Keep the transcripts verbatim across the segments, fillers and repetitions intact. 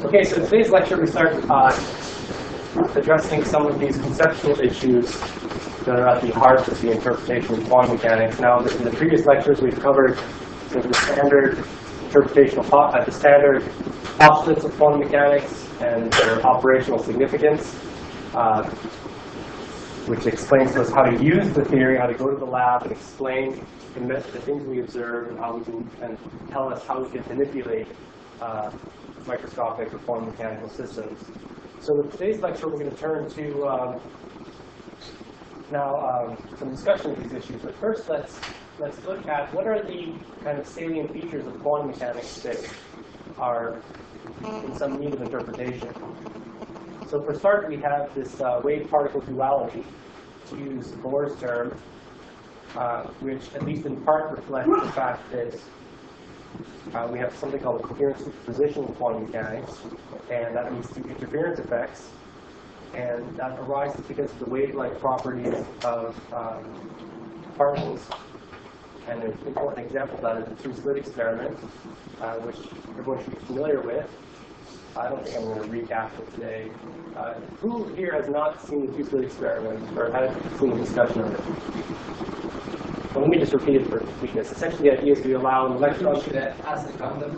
Okay, so today's lecture we start uh, addressing some of these conceptual issues that are at the heart of the interpretation of quantum mechanics. Now, in the previous lectures, we've covered sort of the standard interpretation of uh, the standard postulates of quantum mechanics and their operational significance, uh, which explains to us how to use the theory, how to go to the lab and explain the, the things we observe, and how we can and tell us how we can manipulate uh, microscopic or quantum mechanical systems. So with today's lecture, we're going to turn to um, now um, some discussion of these issues. But first, let's let's look at what are the kind of salient features of quantum mechanics that are in some need of interpretation. So for start, we have this uh, wave-particle duality, to use Bohr's term, uh, which at least in part reflects the fact that Uh, we have something called a coherent superposition in quantum mechanics, and that leads to interference effects. And that arises because of the wave-like properties of um, particles. And an important example of that is the two-slit experiment, uh, which everyone should be familiar with. I don't think I'm going to recap it today. Uh, who here has not seen the two-slit experiment or had seen a discussion of it? Well, let me just repeat it for weakness. Essentially, the idea is we allow an electron to ask the condom.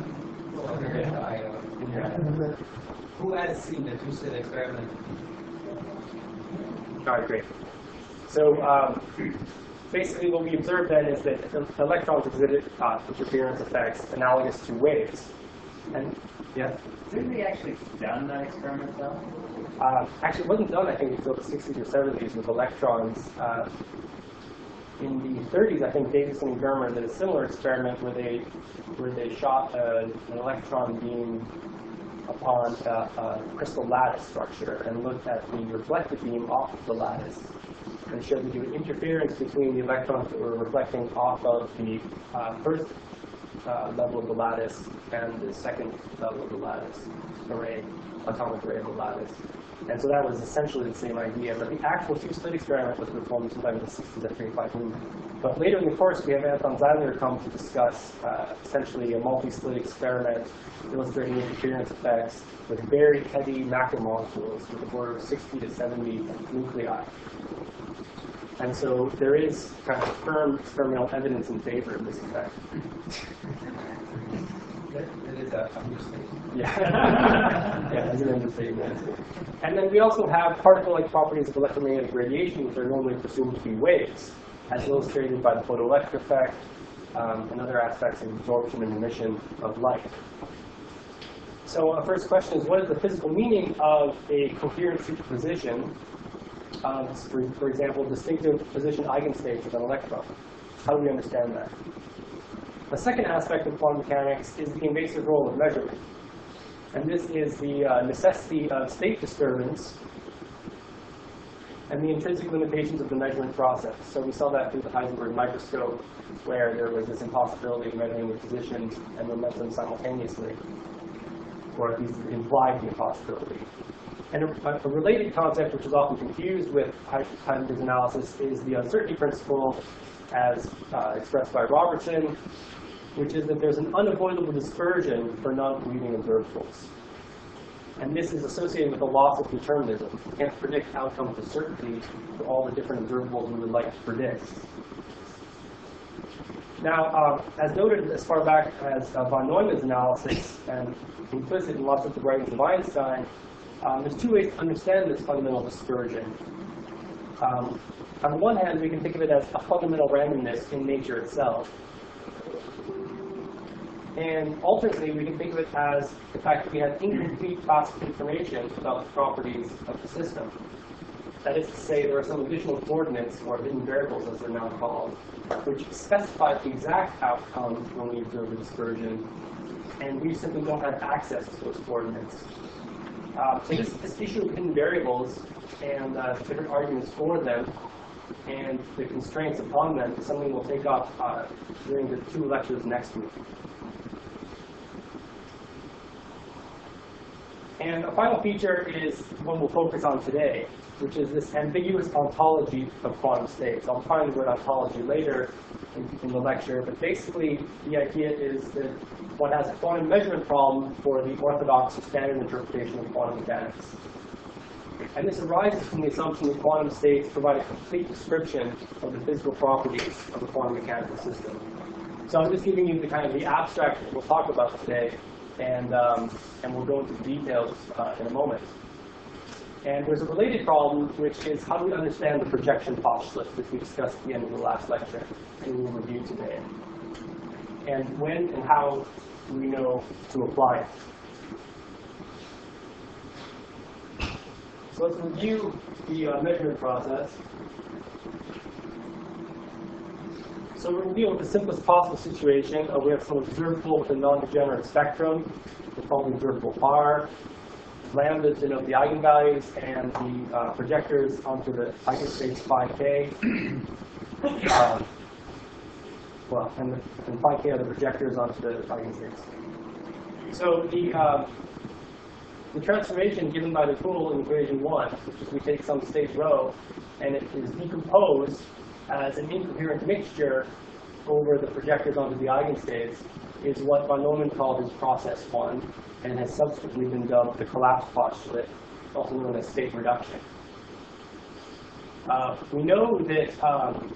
Who has seen the two-slit experiment? All right, great. So um, basically, what we observe then is that the electrons exhibit uh, interference effects analogous to waves. And yeah, didn't we actually done that experiment though? Uh, actually, it wasn't done. I think until the sixties or seventies with electrons. Uh, In the thirties, I think Davidson and Germer did a similar experiment where they where they shot a, an electron beam upon a, a crystal lattice structure and looked at the reflected beam off of the lattice and showed that there was interference between the electrons that were reflecting off of the uh, first uh, level of the lattice and the second level of the lattice array, atomic array of the lattice. And so that was essentially the same idea. But the actual two-slit experiment was performed sometime in the sixties at thirty-five Newton. But later in the course, we have Anton Zeilinger come to discuss uh, essentially a multi-slit experiment illustrating interference effects with very heavy macromolecules with a order of sixty to seventy nuclei. And so there is kind of firm experimental evidence in favor of this effect. It is a understatement. Yeah, yeah, it's an understatement. And then we also have particle-like properties of electromagnetic radiation, which are normally presumed to be waves, as illustrated by the photoelectric effect um, and other aspects of absorption and emission of light. So our first question is, what is the physical meaning of a coherent superposition of, for, for example, distinctive position eigenstates of an electron? How do we understand that? The second aspect of quantum mechanics is the invasive role of measurement. And this is the uh, necessity of state disturbance and the intrinsic limitations of the measurement process. So we saw that through the Heisenberg microscope, where there was this impossibility of measuring the position and momentum simultaneously, or at least implied the impossibility. And a, a related concept, which is often confused with Heisenberg's analysis, is the uncertainty principle, as uh, expressed by Robertson, which is that there's an unavoidable dispersion for non-polluting observables. And this is associated with a loss of determinism. You can't predict outcomes with certainty for all the different observables we would like to predict. Now, um, as noted as far back as uh, von Neumann's analysis, and implicit in lots of the writings of Einstein, um, there's two ways to understand this fundamental dispersion. Um, on the one hand, we can think of it as a fundamental randomness in nature itself. And alternately, we can think of it as the fact that we have incomplete classical information about the properties of the system. That is to say, there are some additional coordinates, or hidden variables as they're now called, which specify the exact outcome when we observe a dispersion, and we simply don't have access to those coordinates. Uh, so this, this issue of hidden variables and uh, different arguments for them and the constraints upon them is something we'll take up uh, during the two lectures next week. And a final feature is one we'll focus on today, which is this ambiguous ontology of quantum states. I'll define the word ontology later, in, in the lecture, but basically the idea is that one has a quantum measurement problem for the orthodox standard interpretation of quantum mechanics. And this arises from the assumption that quantum states provide a complete description of the physical properties of a quantum mechanical system. So I'm just giving you the kind of the abstract that we'll talk about today, and, um, and we'll go into the details uh, in a moment. And there's a related problem, which is how do we understand the projection postulate, which we discussed at the end of the last lecture, and we will review today. And when and how do we know to apply it? So let's review the uh, measurement process. So we're going to deal with the simplest possible situation. Uh, we have some observable with a non-degenerate spectrum. We call the observable R. Lambdas denote the eigenvalues, and the uh, projectors onto the eigenspace phi k. Uh, well, and, the, and phi k are the projectors onto the eigenstates. So the uh, the transformation given by the total in equation one, which is we take some state rho, and it is decomposed as an incoherent mixture over the projectors onto the eigenstates, is what von Neumann called his process one, and has subsequently been dubbed the collapse postulate, also known as state reduction. Uh, we know that, um,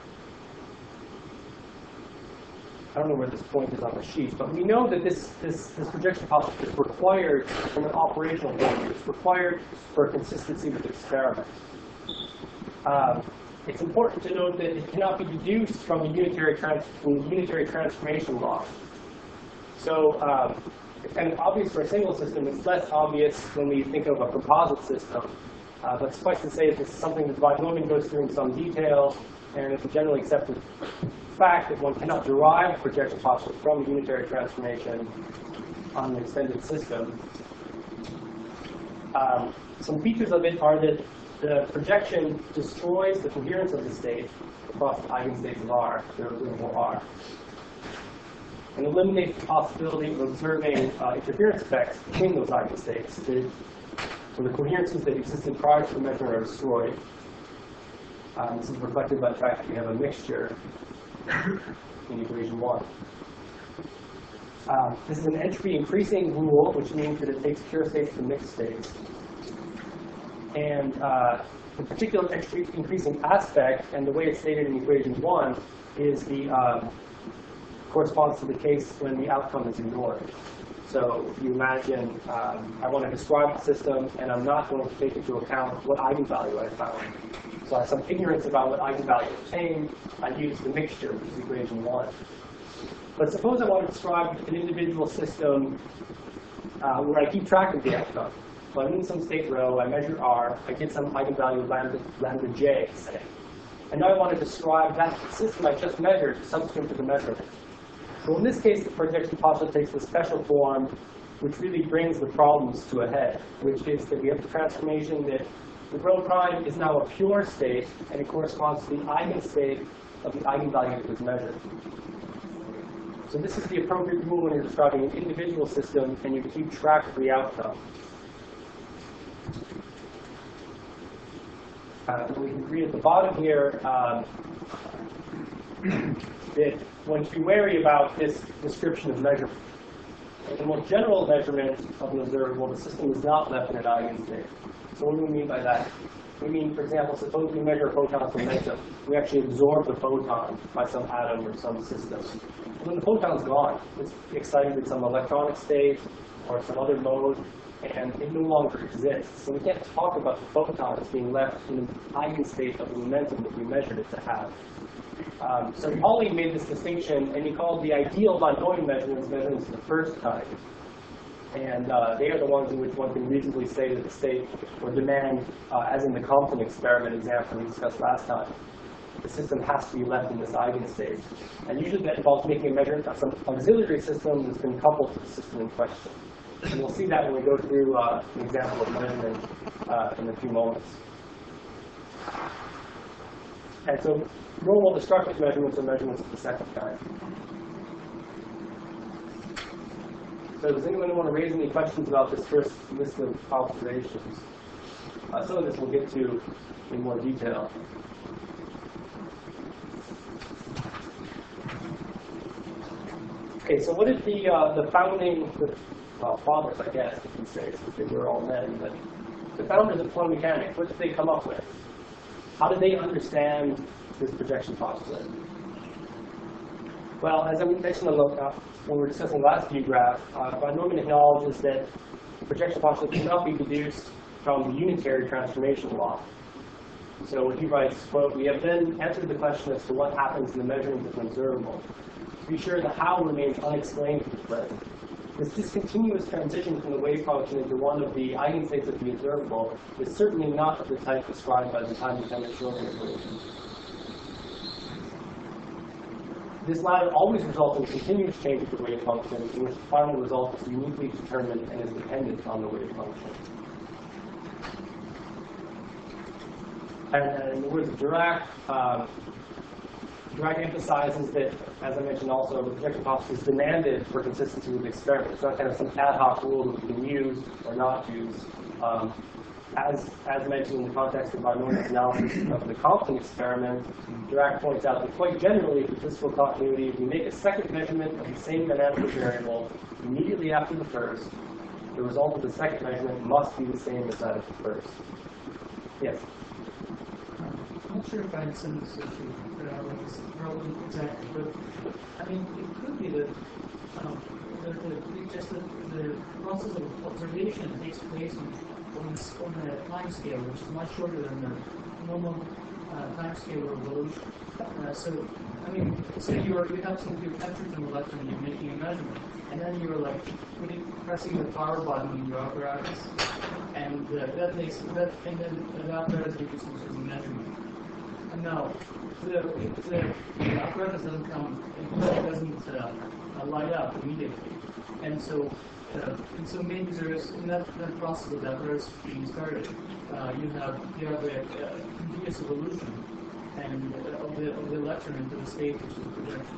I don't know where this point is on the sheet, but we know that this, this, this projection postulate is required from an operational point of view. It's required for consistency with the experiment. Um, it's important to note that it cannot be deduced from a unitary, trans from the unitary transformation law. So um, it's kind of obvious for a single system. It's less obvious when we think of a composite system. Uh, but suffice to say, this is something that von Neumann goes through in some detail, and it's a generally accepted fact that one cannot derive projection postulate from a unitary transformation on an extended system. Um, some features of it are that the projection destroys the coherence of the state across the eigenstates of R, the observable R, and eliminates the possibility of observing uh, interference effects between those eigenstates. The, so the coherences that existed prior to the measurement are destroyed. Um, this is reflected by the fact that we have a mixture in equation one. Um, this is an entropy increasing rule, which means that it takes pure states to mixed states. And uh, the particular entropy increasing aspect, and the way it's stated in equation one, is the um, corresponds to the case when the outcome is ignored. So if you imagine um, I want to describe the system, and I'm not going to take into account what eigenvalue I found. So I have some ignorance about what eigenvalue obtained. I use the mixture, which is equation one. But suppose I want to describe an individual system uh, where I keep track of the outcome. So I'm in some state rho, I measure R, I get some eigenvalue lambda, lambda j, say. And now I want to describe that system I just measured subsequent to the measurement. So in this case, the projection postulate takes the special form, which really brings the problems to a head, which is that we have the transformation that the rho prime is now a pure state, and it corresponds to the eigenstate of the eigenvalue that was measured. So this is the appropriate rule when you're describing an individual system, and you keep track of the outcome. Uh, we can read at the bottom here um, that one should be wary about this description of measurement. In the most general measurement of an observable, the system is not left in an eigenstate. So what do we mean by that? We mean, for example, suppose we measure a photon's momentum. We actually absorb the photon by some atom or some system. And when the photon's gone, it's excited with some electronic state or some other mode, and it no longer exists. So we can't talk about the photon as being left in an eigenstate of the momentum that we measured it to have. Um, so Pauli made this distinction, and he called the ideal von Neumann measurements measurements of the first kind. And uh, they are the ones in which one can reasonably say that the state or demand, uh, as in the Compton experiment example we discussed last time, the system has to be left in this eigenstate. And usually that involves making a measurement of some auxiliary system that's been coupled to the system in question. And we'll see that when we go through uh, an example of measurement uh, in a few moments. And so normal destructive measurements are measurements of the second kind. So does anyone want to raise any questions about this first list of observations? Uh, some of this we'll get to in more detail. Okay, so what did the uh, the founding the, well, fathers, I guess, you can say, since they were all men, but the founders of quantum mechanics, what did they come up with? How did they understand this projection postulate? Well, as I mentioned on the, uh, when we were discussing the last view graph, uh, von Neumann acknowledges that the projection postulate cannot be deduced from the unitary transformation law. So he writes, quote, "We have then answered the question as to what happens in the measurement of an observable. To be sure, the how remains unexplained at the present. This discontinuous transition from the wave function into one of the eigenstates of the observable is certainly not of the type described by the time-dependent Schrodinger equation. This latter always results in continuous change of the wave function, in which the final result is uniquely determined and is dependent on the wave function." And in the words of Dirac, um, Dirac emphasizes that, as I mentioned also, the projection postulate is demanded for consistency with the experiment. It's not kind of some ad hoc rule that we can use or not use. Um, as, as mentioned in the context of von Neumann's analysis of the Compton experiment, Dirac points out that quite generally, for statistical continuity, if we make a second measurement of the same dynamical variable immediately after the first, the result of the second measurement must be the same as that of the first. Yes? I'm not sure if I understand this issue, uh, what this problem exactly, but I mean, it could be that um, the, the, just the, the process of observation takes place on, on, on a time scale which is much shorter than the normal uh, time scale of evolution. Uh, so, I mean, say you're, you have some, you've captured some electron and you're making a measurement, and then you're like putting, pressing the power button in your apparatus, and uh, that makes that, and then the apparatus gives you some sort of measurement. No, the, the, the apparatus doesn't come, it doesn't uh, uh, light up immediately. And so, uh, and so maybe there is, in that, that process of the apparatus being started, uh, you have, you have a, a continuous evolution and uh, of, the, of the electron into the state which is projection.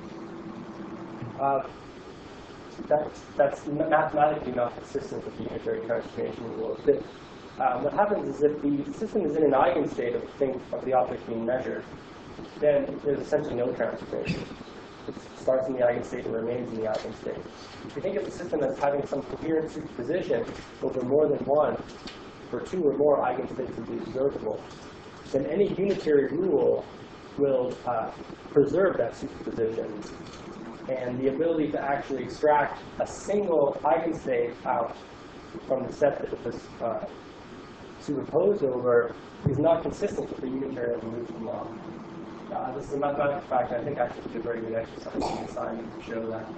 Uh, that, that's mathematically not consistent with the unitary transformation rule. That, uh, what happens is if the system is in an eigenstate of the, thing, of the object being measured, then there's essentially no transformation. It starts in the eigenstate and remains in the eigenstate. If you think of the system as having some coherent superposition over more than one, for two or more eigenstates of the observable, then any unitary rule will uh, preserve that superposition. And the ability to actually extract a single eigenstate out from the set that it was uh, superposed over is not consistent with the unitary evolution law. Uh, this is a mathematical fact. I think actually it's a very good exercise in the assignment to show that.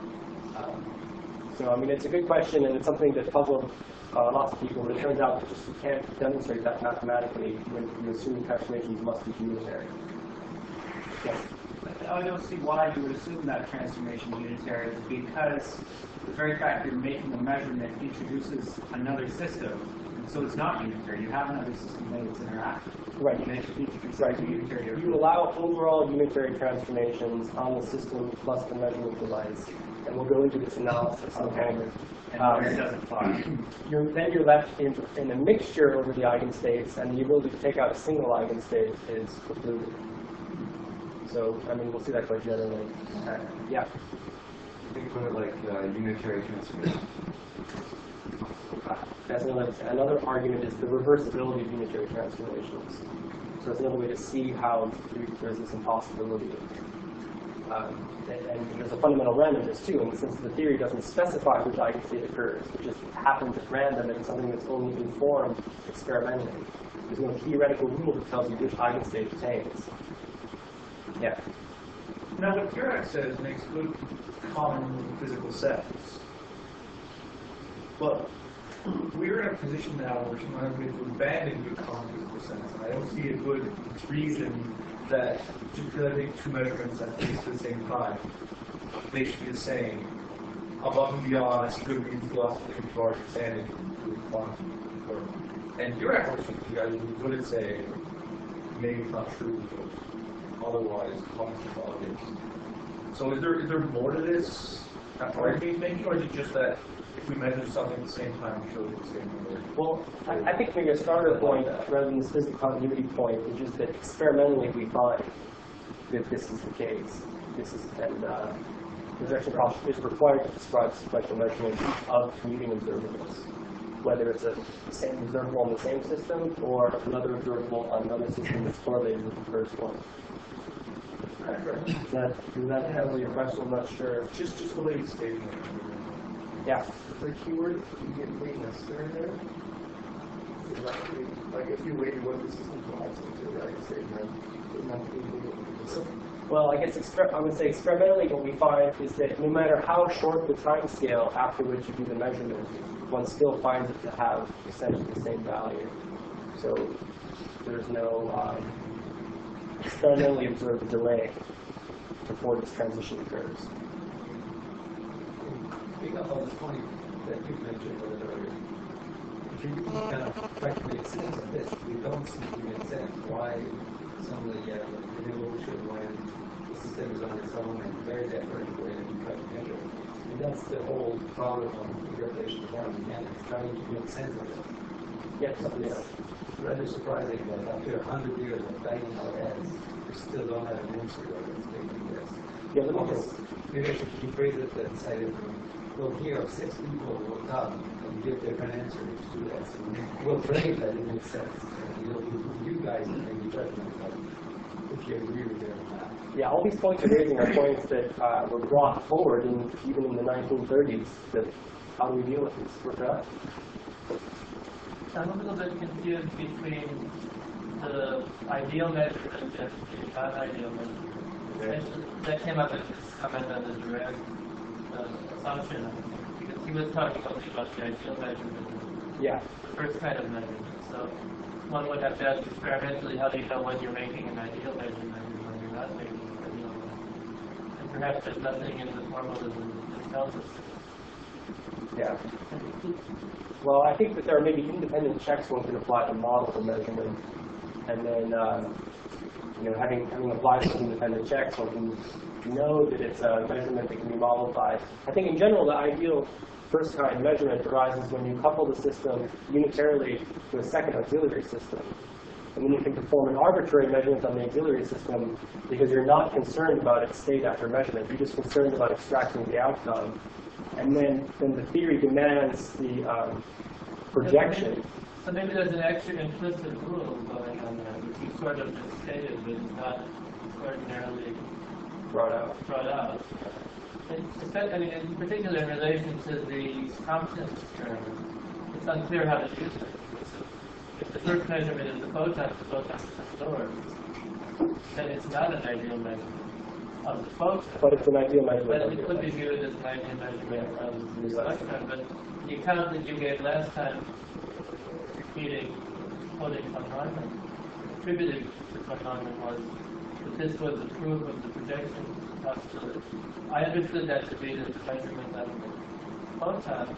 Um, so, I mean, it's a good question, and it's something that puzzled uh, lots of people. But it turns out that just you can't demonstrate that mathematically when you assume transformations must be unitary. Yes. I don't see why you would assume that transformation is unitary, because the very fact that you're making a measurement introduces another system. So it's not unitary. You have another system that is interactive. Right. And it should be Right. unitary. You allow overall unitary transformations on the system plus the measurement device. And we'll go into this analysis in a moment. And Um, where it doesn't apply. You're, then you're left in, in a mixture over the eigenstates, and the ability to take out a single eigenstate is precluded. So, I mean, we'll see that quite generally. Uh, yeah. Think about it like uh, unitary transformation. That's another, another argument is the reversibility of unitary transformations. So that's another way to see how there's this impossibility. Um, and, and there's a fundamental randomness too, in the sense that the theory doesn't specify which eigenstate occurs. It just happens at random, and it's something that's only informed experimentally. There's no theoretical rule that tells you which eigenstate obtains. Yeah. Now, what Dirac says makes good common physical sense. But we're in a position now where sometimes we have to abandon good common physical sense. And I don't see a good reason that just because I make two measurements at least at the same time, they should be the same. Above and beyond, I see good reasons philosophy to our understanding of quantum work. And Dirac works with you guys who wouldn't say maybe it's not true, but otherwise quantum objects. So is there is there more to this argument he's making, or is it just that if we measure something at the same time, we show the same number? Well, I, I think maybe a starter point, rather than this physical continuity point, is just that experimentally we find that this is the case. This is, and uh, projection cost is required to describe sequential measurement of commuting observables, whether it's a same observable on the same system or another observable on another system that's correlated with the first one. Does that, does that handle your question? I'm not sure. Just, just the way you stated it. Yeah. For keyword, you get weight necessary there. Is that the- Like if you weighted what the system collides into, right, say, then, Well, I guess exper I would say experimentally what we find is that no matter how short the time scale after which you do the measurement, one still finds it to have essentially the same value. So there's no um, experimentally observed delay before this transition occurs. Pick up on the point that you mentioned earlier. If you kind of try to make sense of this, we don't seem to make sense why some of the uh, evolution when the system is on its own and very different way you try to measure it. And that's the whole problem of interpretation of quantum mechanics, trying to make sense of it. Yes. It's rather surprising that after a hundred years of banging our heads, we still don't have an answer to what's making this. Yeah, let me Although, just- maybe I should rephrase it and say that we'll hear of six people will come and give different answers to this. And we'll frame that it makes sense. And you'll, you guys will make the judgment of if you agree with it or not. Yeah, all these points you're raising are points that uh, were brought forward in, even in the nineteen thirties. That how do we deal with this? Work it out. I'm a little bit confused between the ideal measurement and the non-ideal measurement. That came up in his comment on the direct uh, assumption, because he was talking only about the ideal measurement, Yeah. the first kind of measurement. So one would have to ask experimentally, how do you know when you're making an ideal measurement and when you're not making an ideal measurement? And perhaps there's nothing in the formalism that tells us. Yeah. Well, I think that there are maybe independent checks one can apply to model the measurement, and then um, you know, having having applied those independent checks, one can know that it's a measurement that can be modeled by. I think in general, the ideal first kind measurement arises when you couple the system unitarily to a second auxiliary system. And then you can perform an arbitrary measurement on the auxiliary system because you're not concerned about its state after measurement. You're just concerned about extracting the outcome. And then, then the theory demands the um, projection. So maybe there's an extra implicit rule going on there, which you sort of just stated, but it's not ordinarily Brought out. brought out. And I mean, in particular in relation to the Thompson experiment, it's unclear how to use it. If the first measurement is the photon, the photon is absorbed, then it's not an ideal measurement of the photon. But it's an ideal measurement. But of it the could be electron. viewed as an ideal measurement of the electron. But the account that you gave last time, repeating, quoting von Neumann, attributed to von Neumann was that this was a proof of the projection postulate. I understood that to be that the measurement of the photon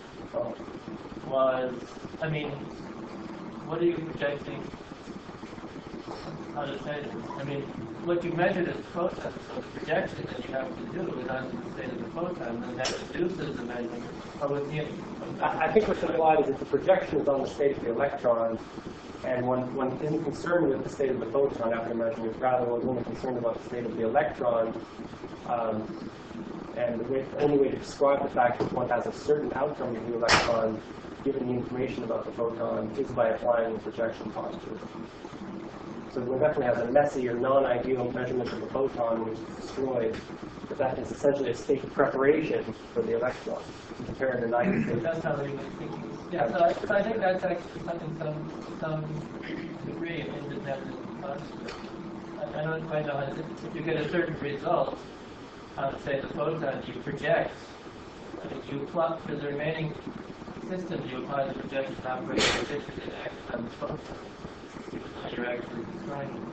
was, I mean, what are you projecting? How to say this? I mean, what you measured is photon, so the projection that you have to do is onto the state of the photon, and that reduces the measurement. Or with the, I I think what's implied is that the projection is on the state of the electron, and one, one isn't concerned with the state of the photon after measurement. Rather, one's only concerned about the state of the electron. Um, and the, way, the only way to describe the fact that one has a certain outcome of the electron, given the information about the photon, is by applying the projection postulate. So one definitely has a messy or non-ideal measurement of the photon, which is destroyed, but that is essentially a state of preparation for the electron. Compare it to nitrogen. that's how they were thinking. Yeah, so I, so I think that's actually something, some, some degree of independent postulate. I, I don't quite know how to, if you get a certain result on, say, the photon, you project, I mean, you plot for the remaining system, you apply the projection operator position in X on the photon. You're actually describing.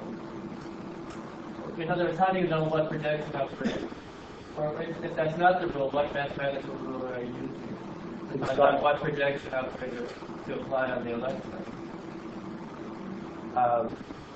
In other words, how do you know what projection operator? Or if, if that's not the rule, what mathematical rule are you using? To find out what projection operator to apply on the electron? Um,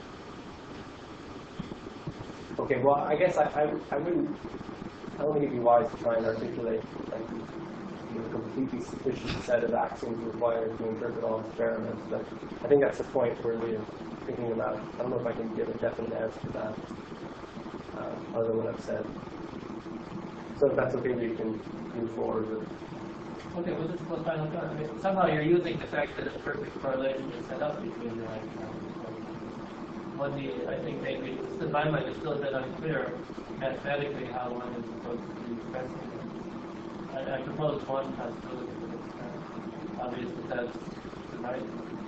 okay, well, I guess I, I, I wouldn't, I don't think it'd be wise to try and articulate like, you know, a completely sufficient set of axioms required to interpret all experiments, but I think that's the point where we're thinking about. I don't know if I can give a definite answer to that, uh, other than what I've said. So if that's okay, we can move forward with. Okay, well, this is one final thought. I mean, somehow you're using the fact that a perfect correlation is set up between the outcomes. One, the, I think maybe, in my mind, it's still a bit unclear mathematically how one is supposed to be expressing it. I, I propose one possibility, but it's uh, obvious that that's the right.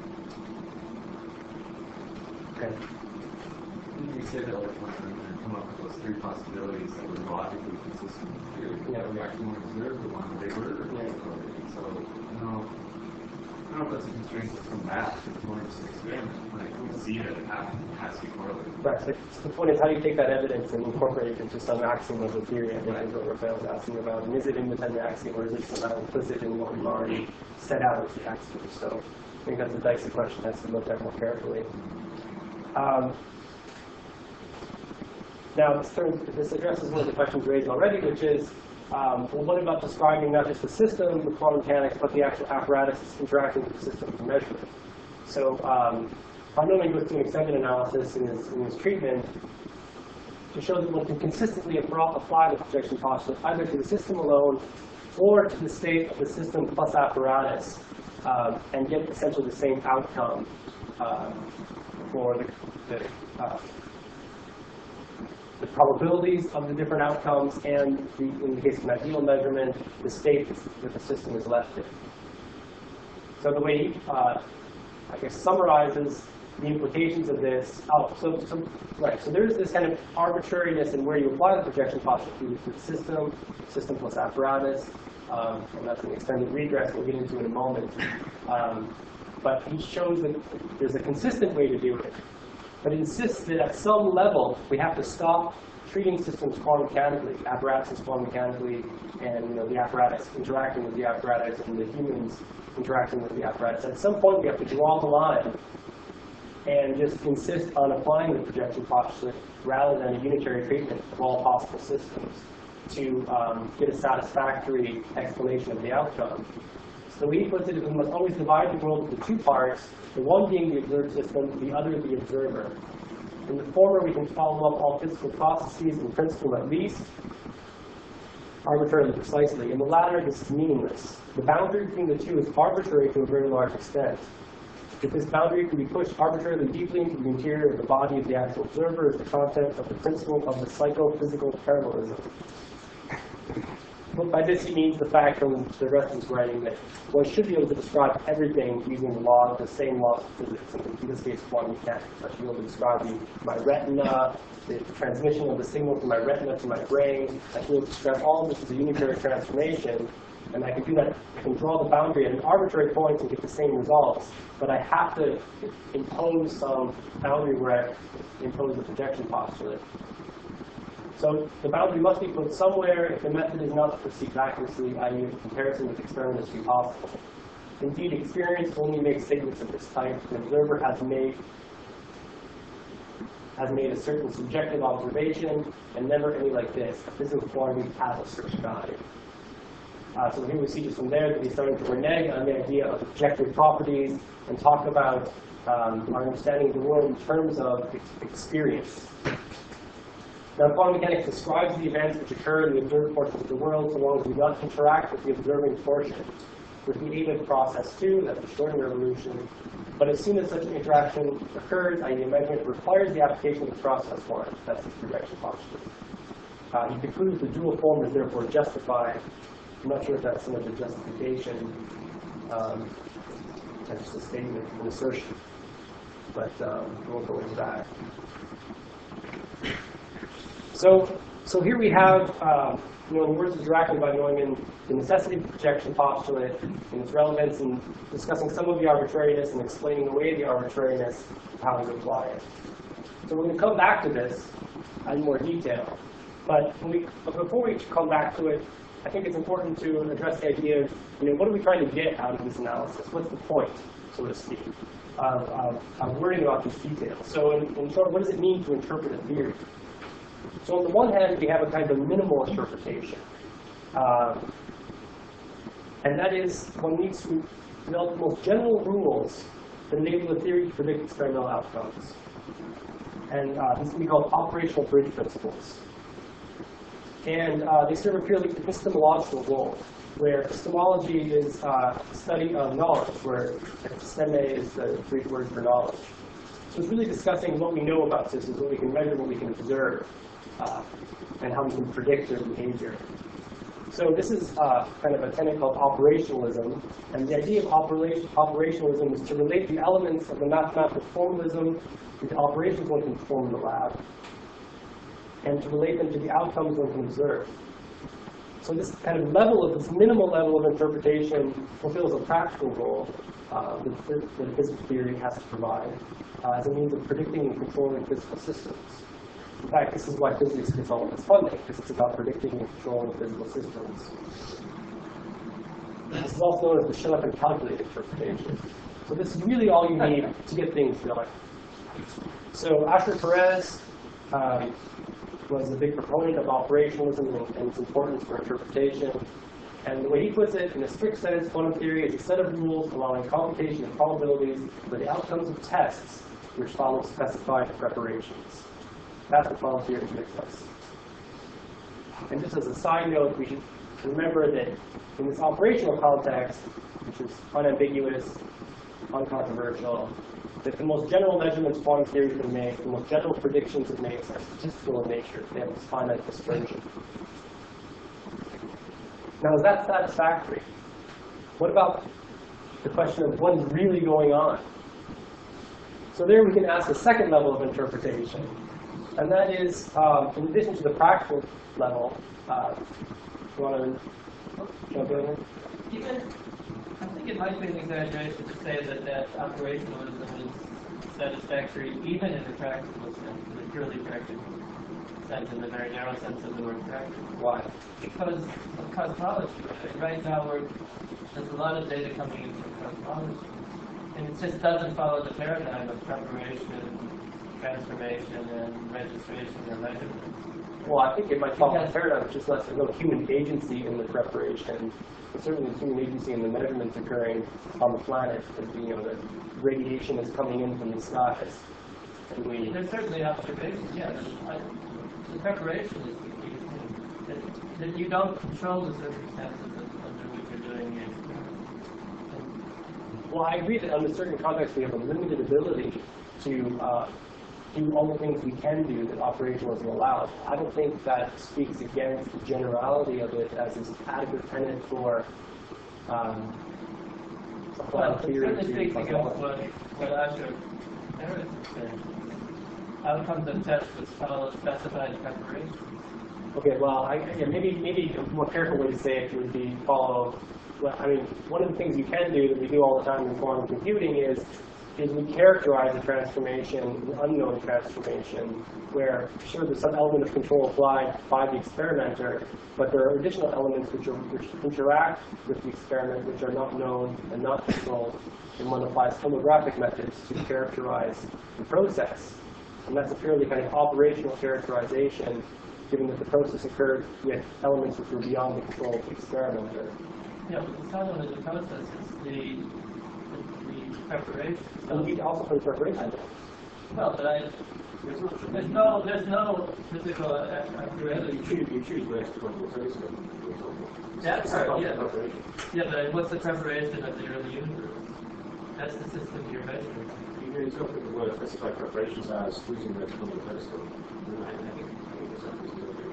Okay. You say that like when you come up with those three possibilities that were logically consistent with theory, Yeah. we actually want to observe the one that they were. Yeah. So, you know, I don't know if that's a constraint from math, it's more just an experiment. Like, we see that it has, has to be correlated. Right. So the point is, how do you take that evidence and incorporate it into some axiom of the theory? I think is what Raphael was asking about. And is it independent axiom, or is it somehow implicit in what we've already set out as the axiom? So I think that's a dicey question that has to be looked at more carefully. Um, now, this, turn, this addresses one of the questions raised already, which is, um, well, what about describing not just the system with quantum mechanics, but the actual apparatus that's interacting with the system for measurement? So um, Von Neumann goes through an extended analysis in his, in his treatment to show that one can consistently apply the projection postulate either to the system alone or to the state of the system plus apparatus um, and get essentially the same outcome um, for the, the, uh, the probabilities of the different outcomes and, the, in the case of an ideal measurement, the state that the system is left in. So the way he, uh, I guess, summarizes the implications of this. Oh, so, so right. So there's this kind of arbitrariness in where you apply the projection postulate to the system, system plus apparatus, um, and that's an extended regress we'll get into in a moment. Um, but he shows that there's a consistent way to do it, but insists that at some level we have to stop treating systems quantum mechanically, apparatuses quantum mechanically, and you know the apparatus interacting with the apparatus and the humans interacting with the apparatus. At some point we have to draw the line and just insist on applying the projection postulate rather than a unitary treatment of all possible systems to um, get a satisfactory explanation of the outcome. So the way he puts it is we must always divide the world into two parts, the one being the observed system, the other the observer. In the former, we can follow up all physical processes in principle at least, arbitrarily precisely. In the latter, this is meaningless. The boundary between the two is arbitrary to a very large extent. If this boundary can be pushed arbitrarily deeply into the interior of the body of the actual observer, is the content of the principle of the psychophysical parallelism. But by this he means the fact from the rest of his writing that one should be able to describe everything using the law, the same laws of physics, and in this case quantum mechanics. I should be able to describe the, my retina, the transmission of the signal from my retina to my brain. I should be able to describe all of this as a unitary transformation, and I can do that. I can draw the boundary at an arbitrary point and get the same results, but I have to impose some boundary where I impose the projection postulate. So the boundary must be put somewhere if the method is not to perceive accuracy, that is, if comparison with experiments be possible. Indeed, experience only makes statements of this type. The observer has made has made a certain subjective observation, and never any like this. A physical quantity has a certain value. Uh, so here we see just from there that he's starting to renege on the idea of objective properties and talk about um, our understanding of the world in terms of ex experience. Now, quantum mechanics describes the events which occur in the observed portions of the world so long as we don't interact with the observing portion. With the aid of process two, that's the Schrodinger revolution. But as soon as such an interaction occurs, that is, the measurement requires the application of the process one. That's the projection postulate. Uh, he concludes the dual form is therefore justified. I'm not sure if that's so much a justification um, as just a statement, an assertion. But um, we won't go into that. So, so here we have, uh, you know, in the words of Dirac by Neumann, the necessity of the projection postulate and its relevance in discussing some of the arbitrariness and explaining away the arbitrariness of how to apply it. So we're going to come back to this in more detail. But, when we, but before we come back to it, I think it's important to address the idea of, you know, what are we trying to get out of this analysis? What's the point, so to speak, of, of, of worrying about these details? So in, in short, what does it mean to interpret a theory? So on the one hand, we have a kind of minimal interpretation. Uh, and that is, one needs to develop the most general rules that enable a theory to predict experimental outcomes. And uh, this can be called operational bridge principles. And uh, they serve a purely epistemological role, where epistemology is uh, study of knowledge, where episteme is the Greek word for knowledge. So it's really discussing what we know about systems, what we can measure, what we can observe, uh, and how we can predict their behavior. So this is uh, kind of a tenet called operationalism, and the idea of operation, operationalism is to relate the elements of the mathematical formalism to the operations one can perform in the lab, and to relate them to the outcomes one can observe. So this kind of level of, this minimal level of interpretation fulfills a practical role uh, that, that physics theory has to provide uh, as a means of predicting and controlling physical systems. In fact, this is why physics gets all of its funding, because it's about predicting and controlling physical systems. This is also known as the shut up and calculate interpretation. So this is really all you need to get things done. So Asher Perez um, was a big proponent of operationalism and, and its importance for interpretation. And the way he puts it, in a strict sense, quantum theory is a set of rules allowing computation of probabilities for the outcomes of tests which follow specified preparations. That's what quantum theory makes us. And just as a side note, we should remember that in this operational context, which is unambiguous, uncontroversial, that the most general measurements quantum theory can make, the most general predictions it makes are statistical in nature. They have this finite dispersion. Now, is that satisfactory? What about the question of what is really going on? So there we can ask a second level of interpretation. And that is, um, in addition to the practical level, uh, you want to jump in? Even, I think it might be an exaggeration to say that, that operationalism is satisfactory even in the practical sense, in the purely practical sense, in the very narrow sense of the word practical. Why? Because of cosmology. Right, right now, we're, there's a lot of data coming in from cosmology. And it just doesn't follow the paradigm of preparation, transformation, and registration or measurement. Well, I think it might follow the paradigm, just less there's no human agency in the preparation. But certainly there's human agency in the measurements occurring on the planet. As, you know, the radiation is coming in from the skies. And we, There's certainly observation, yes. I, the preparation is the key thing. That, that you don't control the circumstances under which you're doing it. well, I agree that under certain contexts we have a limited ability to uh, do all the things we can do that operationalism allows. I don't think that speaks against the generality of it as is adequate tenet for um, Well, quantum it theory. certainly to speaks against cosmology. what, what Asher Perez is saying. Outcomes of tests which follow specified preparation. Okay, well, I, yeah, maybe maybe a more careful way to say it would be follow. Well, I mean, one of the things you can do that we do all the time in quantum computing is is we characterize a transformation, an unknown transformation, where sure there's some element of control applied by the experimenter, but there are additional elements which are which interact with the experiment which are not known and not controlled, and one applies homographic methods to characterize the process. And that's a purely kind of operational characterization, given that the process occurred with elements which were beyond the control of the experimenter. Yeah, but it's not only the process, it's the, the, the preparation. And we also put preparation. Well, but I, there's no, there's no physical accuracy. You choose, you choose where to control the system. That's right, yeah. Yeah, but what's the preparation of the early universe? That's the system you're measuring. You can interpret the word specified preparations as choosing where to control the telescope. I think, I think it's something to do.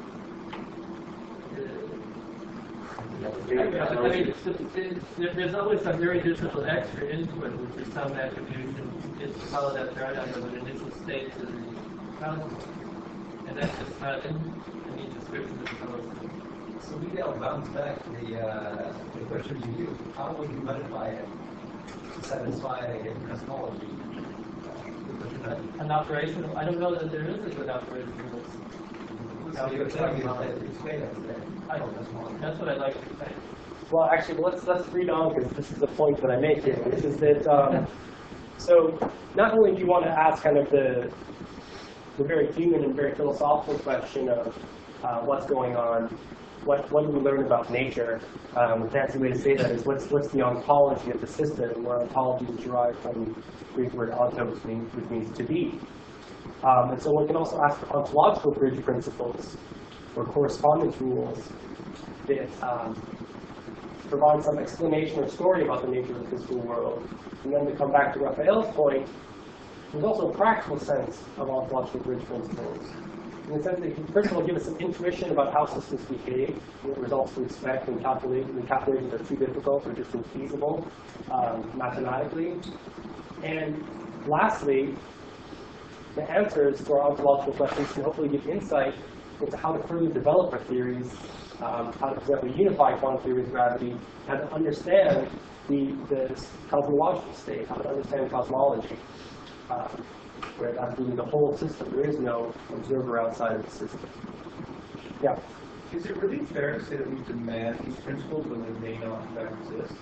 I mean, it's, it's, there- there's always some very difficult extra input, which is some attribution, is to follow that paradigm of an initial state to the cosmos. And that's just not in any description of the cosmos. So maybe I'll bounce back to the, uh, the question to you. How would you modify it to satisfy a cosmology? Uh, An operational, I don't know that there is a good operational. So you're telling me that it's failure today. I don't know. That's what I'd like to say. Well, actually, well, let's let's read on because this is the point that I make here, which is that um, so not only do you want to ask kind of the the very human and very philosophical question of uh, what's going on, what what do we learn about nature? Um, the fancy way to say that is what's what's the ontology of the system, where ontology is derived from the Greek word ontos, which means to be. Um, and so one can also ask for ontological bridge principles or correspondence rules that um, provide some explanation or story about the nature of the physical world. And then to come back to Raphael's point, there's also a practical sense of ontological bridge principles. In the sense that you first of all give us some intuition about how systems behave, what results to expect, and calculate, and calculations are too difficult or just infeasible um, mathematically. And lastly, the answers to our ontological questions can hopefully give insight into how to further develop our theories, um, how to, for example, unify quantum theory with gravity, how to understand the, the cosmological state, how to understand cosmology, uh, where that's really the whole system. There is no observer outside of the system. Yeah? Is it really fair to say that we demand these principles when they may not in fact exist?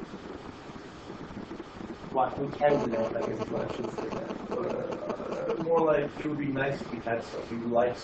What we can do that, I guess is what I should say that. Uh, more like it would be nice if we had stuff we liked.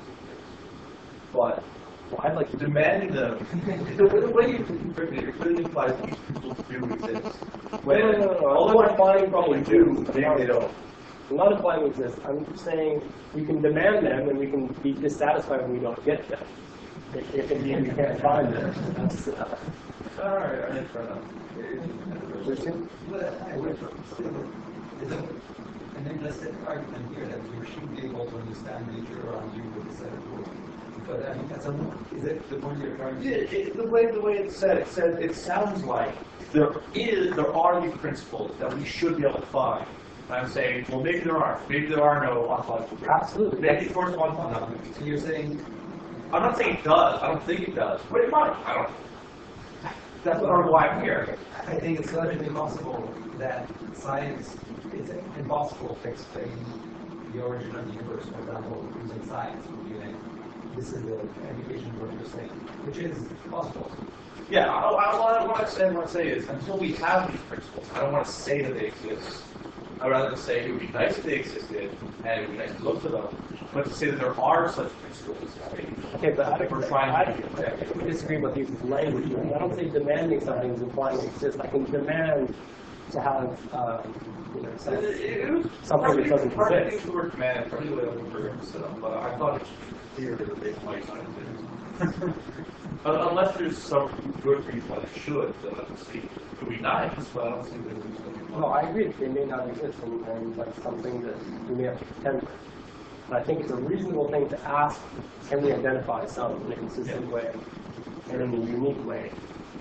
But Well, I'd like to do demanding them, the way the way you interpret it, it clearly implies these principles do exist. When No, no, no, no. although I'm I not find implying probably they do, do. maybe they don't. I'm not implying they exist. I'm saying we can demand them and we can be dissatisfied when we don't get them. If, if indeed we can't find them. That's, uh, All right, all right, fair enough. Christian? But I would still, and then just an argument here that you should be able to understand nature around you with a set of rules. But I mean, that's a, is it the point you're trying to? Yeah, it, the way the way it's said, it said it sounds like there is there are these principles that we should be able to find. And I'm saying, well, maybe there are. Maybe there are no ontological principles. Absolutely. Maybe the first one. No, so you're saying, I'm not saying it does. I don't think it does. But it might. I don't. That's part of why I'm here. I think it's logically possible that science, it's impossible to explain the origin of the universe, for example, using science. This is the indication of what you're saying, which is possible. Yeah, I, I, what I say, what I say is, until we have these principles, I don't want to say that they exist. I'd rather say it would be nice if they existed, and it would be nice to look for them, but to say that there are such principles, I think, Okay, but I think we're we're trying I, to I disagree with you with language. I don't say demanding something is implying it exists. I can demand to have uh, you know, some- It- it was something that doesn't partly exist. use the word command, partly the way the word set up, but I thought it's clear that they might not exist. Uh, Unless there's some good reason why they should, then I don't see. It would be nice, but I don't see that there's No, I agree that they may not exist, and, and that's something that we may have to contend with. But I think it's a reasonable thing to ask, can we identify some in a consistent way and in a unique way?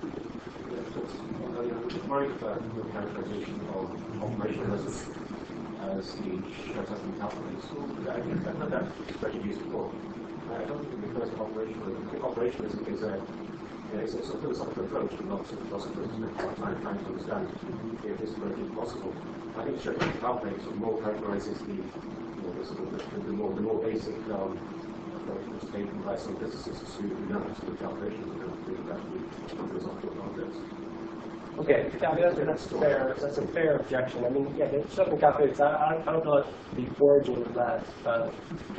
Worried about the characterization of operationalism as the short-term calculator. I think I've heard that expression used before. I don't think it refers to operationalism. I think operationalism is a, it's a, it's a philosophical approach, and not a philosopher who's trying, trying to understand if this approach is possible. I think short-term calculator sort of more characterizes the, you know, the, sort of the, the, more, the more basic um, approach that's taken by some physicists who know how to do calculations and don't do that with philosophical concepts. Okay, yeah, I mean, that's, that's fair. That's a fair objection. I mean, yeah, the short-term calculators. I, I, I don't know the origin of that. Uh,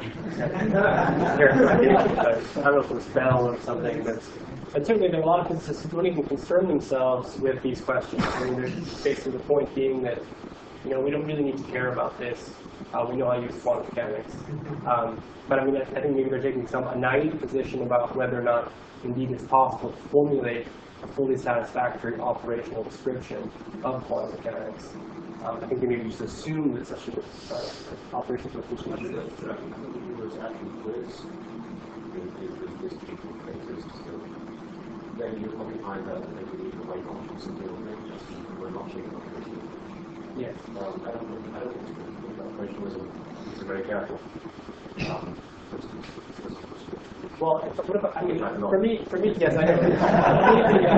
I don't know if it was Bell or something, but and certainly there are a lot of physicists who don't even concern themselves with these questions. I mean, there's basically the point being that you know we don't really need to care about this. Uh, we know how to use quantum mechanics. Um, but I mean, I, I think maybe they're taking some a naive position about whether or not indeed it's possible to formulate a fully satisfactory operational description of quantum mechanics. Um, I think they maybe just assume that such an uh, operational description I think exists. that uh, the universe actually quiz in this people exists still. Then you probably find out that they believe the white options and the things and we're not taking operational. Yes. Um, I don't know, I don't think it's operationalism is very careful. Um, Well, if, what if, I mean, for me, for me, yes, I know. For me,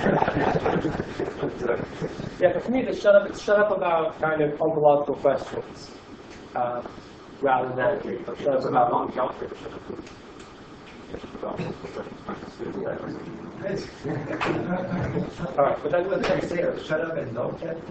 the, uh, yeah, but for me, the shut up, shut up about kind of ontological questions, uh, rather than Okay, okay. shut up So about not non-calculator. All right, but then What did I say? Shut up and don't get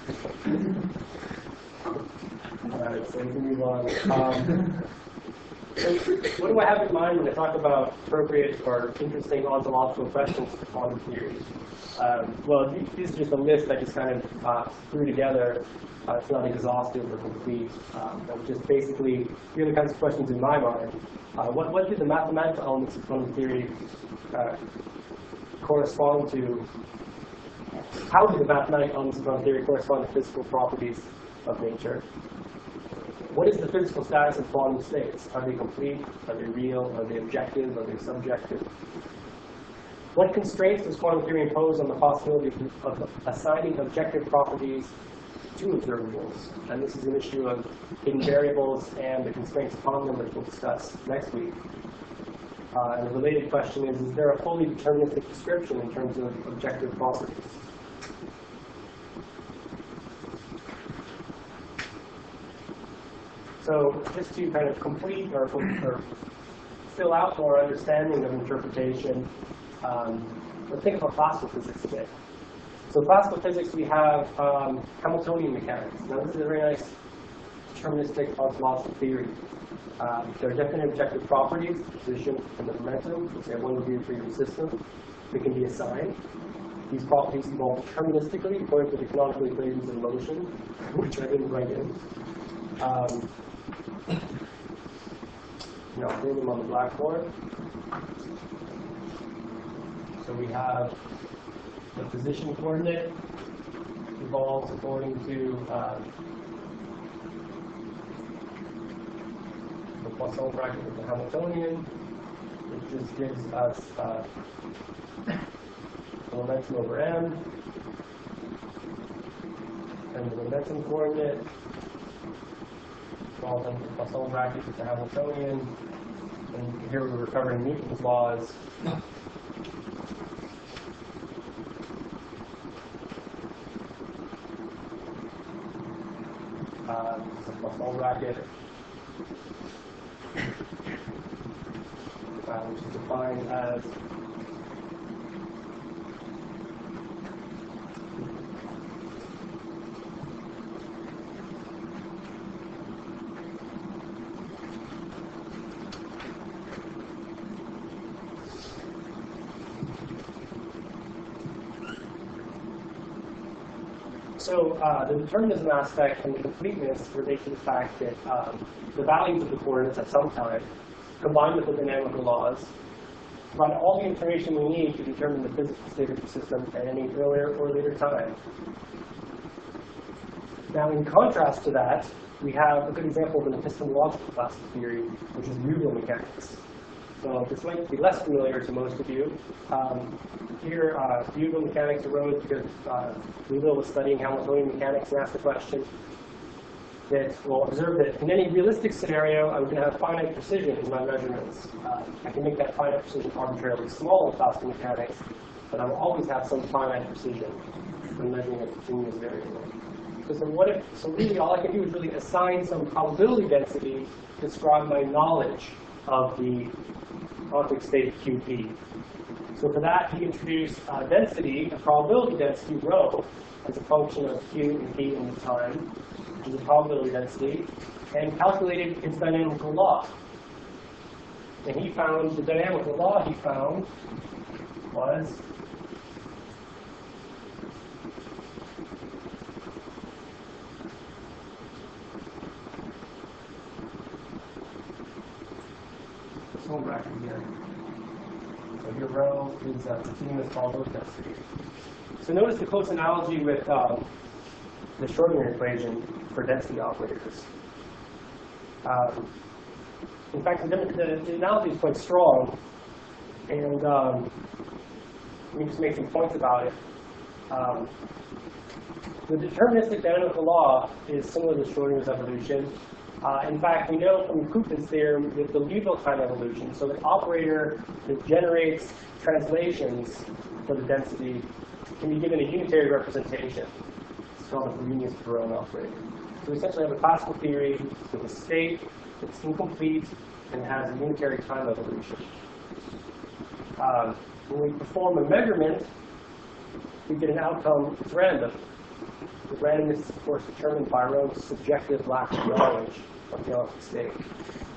All right, so we can move on. Um, So what do I have in mind when I talk about appropriate or interesting ontological questions for quantum theory? Um, well, this is just a list I just kind of uh, threw together. Uh, it's not exhaustive or complete. Um, but just basically, here are the kinds of questions in my mind. Uh, what, what do the mathematical elements of quantum theory uh, correspond to? How do the mathematical elements of quantum theory correspond to physical properties of nature? What is the physical status of quantum states? Are they complete? Are they real? Are they objective? Are they subjective? What constraints does quantum theory impose on the possibility of assigning objective properties to observables? And this is an issue of hidden variables and the constraints upon them, which we'll discuss next week. Uh, and a related question is, is there a fully deterministic description in terms of objective properties? So just to kind of complete or, or fill out more understanding of interpretation, um, let's think about classical physics a bit. So classical physics, we have um, Hamiltonian mechanics. Now this is a very nice deterministic ontological theory. Um, there are definite objective properties, the position and the momentum, which have one degree of freedom system. They can be assigned. These properties evolve deterministically according to the canonical equations of motion, which I didn't write in. Um, you know, I'll bring them on the blackboard. So we have the position coordinate evolves according to um, the Poisson bracket of the Hamiltonian, which just gives us uh, the momentum over m, and the momentum coordinate falls under the Poisson bracket with the Hamiltonian. And here we're recovering Newton's laws. Uh, this is a Poisson bracket, uh, which is defined as So uh, the determinism aspect and the completeness relate to the fact that um, the values of the coordinates at some time, combined with the dynamical laws, provide all the information we need to determine the physical state of the system at any earlier or later time. Now, in contrast to that, we have a good example of an epistemological classical theory, which is Whewell mechanics. So this might be less familiar to most of you. Um, here, uh, Whewell mechanics arose because uh, Whewell was studying Hamiltonian mechanics and asked the question that, well, observe that in any realistic scenario, I'm going to have finite precision in my measurements. Uh, I can make that finite precision arbitrarily small in classical mechanics, but I will always have some finite precision when measuring a continuous variable. So, so, what if, so really all I can do is really assign some probability density to describe my knowledge of the quantum state Q P. So for that, he introduced uh, density, a probability density rho, as a function of Q and P in the time, which is a probability density, and calculated its dynamical law. And he found, the dynamical law he found was this whole bracket here. So here rho is a continuous probability density. So notice the close analogy with um, the Schrodinger equation for density operators. Um, in fact, the, the, the analogy is quite strong, and um, let me just make some points about it. Um, the deterministic dynamical law is similar to Schrodinger's evolution. Uh, in fact, we know from Koopman's theorem that the Liouville time evolution, so the operator that generates translations for the density can be given a unitary representation. It's called a Frobenius-Perron operator. So we essentially have a classical theory with a state that's incomplete and has a unitary time evolution. Um, when we perform a measurement, we get an outcome that's random. The randomness is, of course, determined by our own subjective lack of knowledge of the electric state.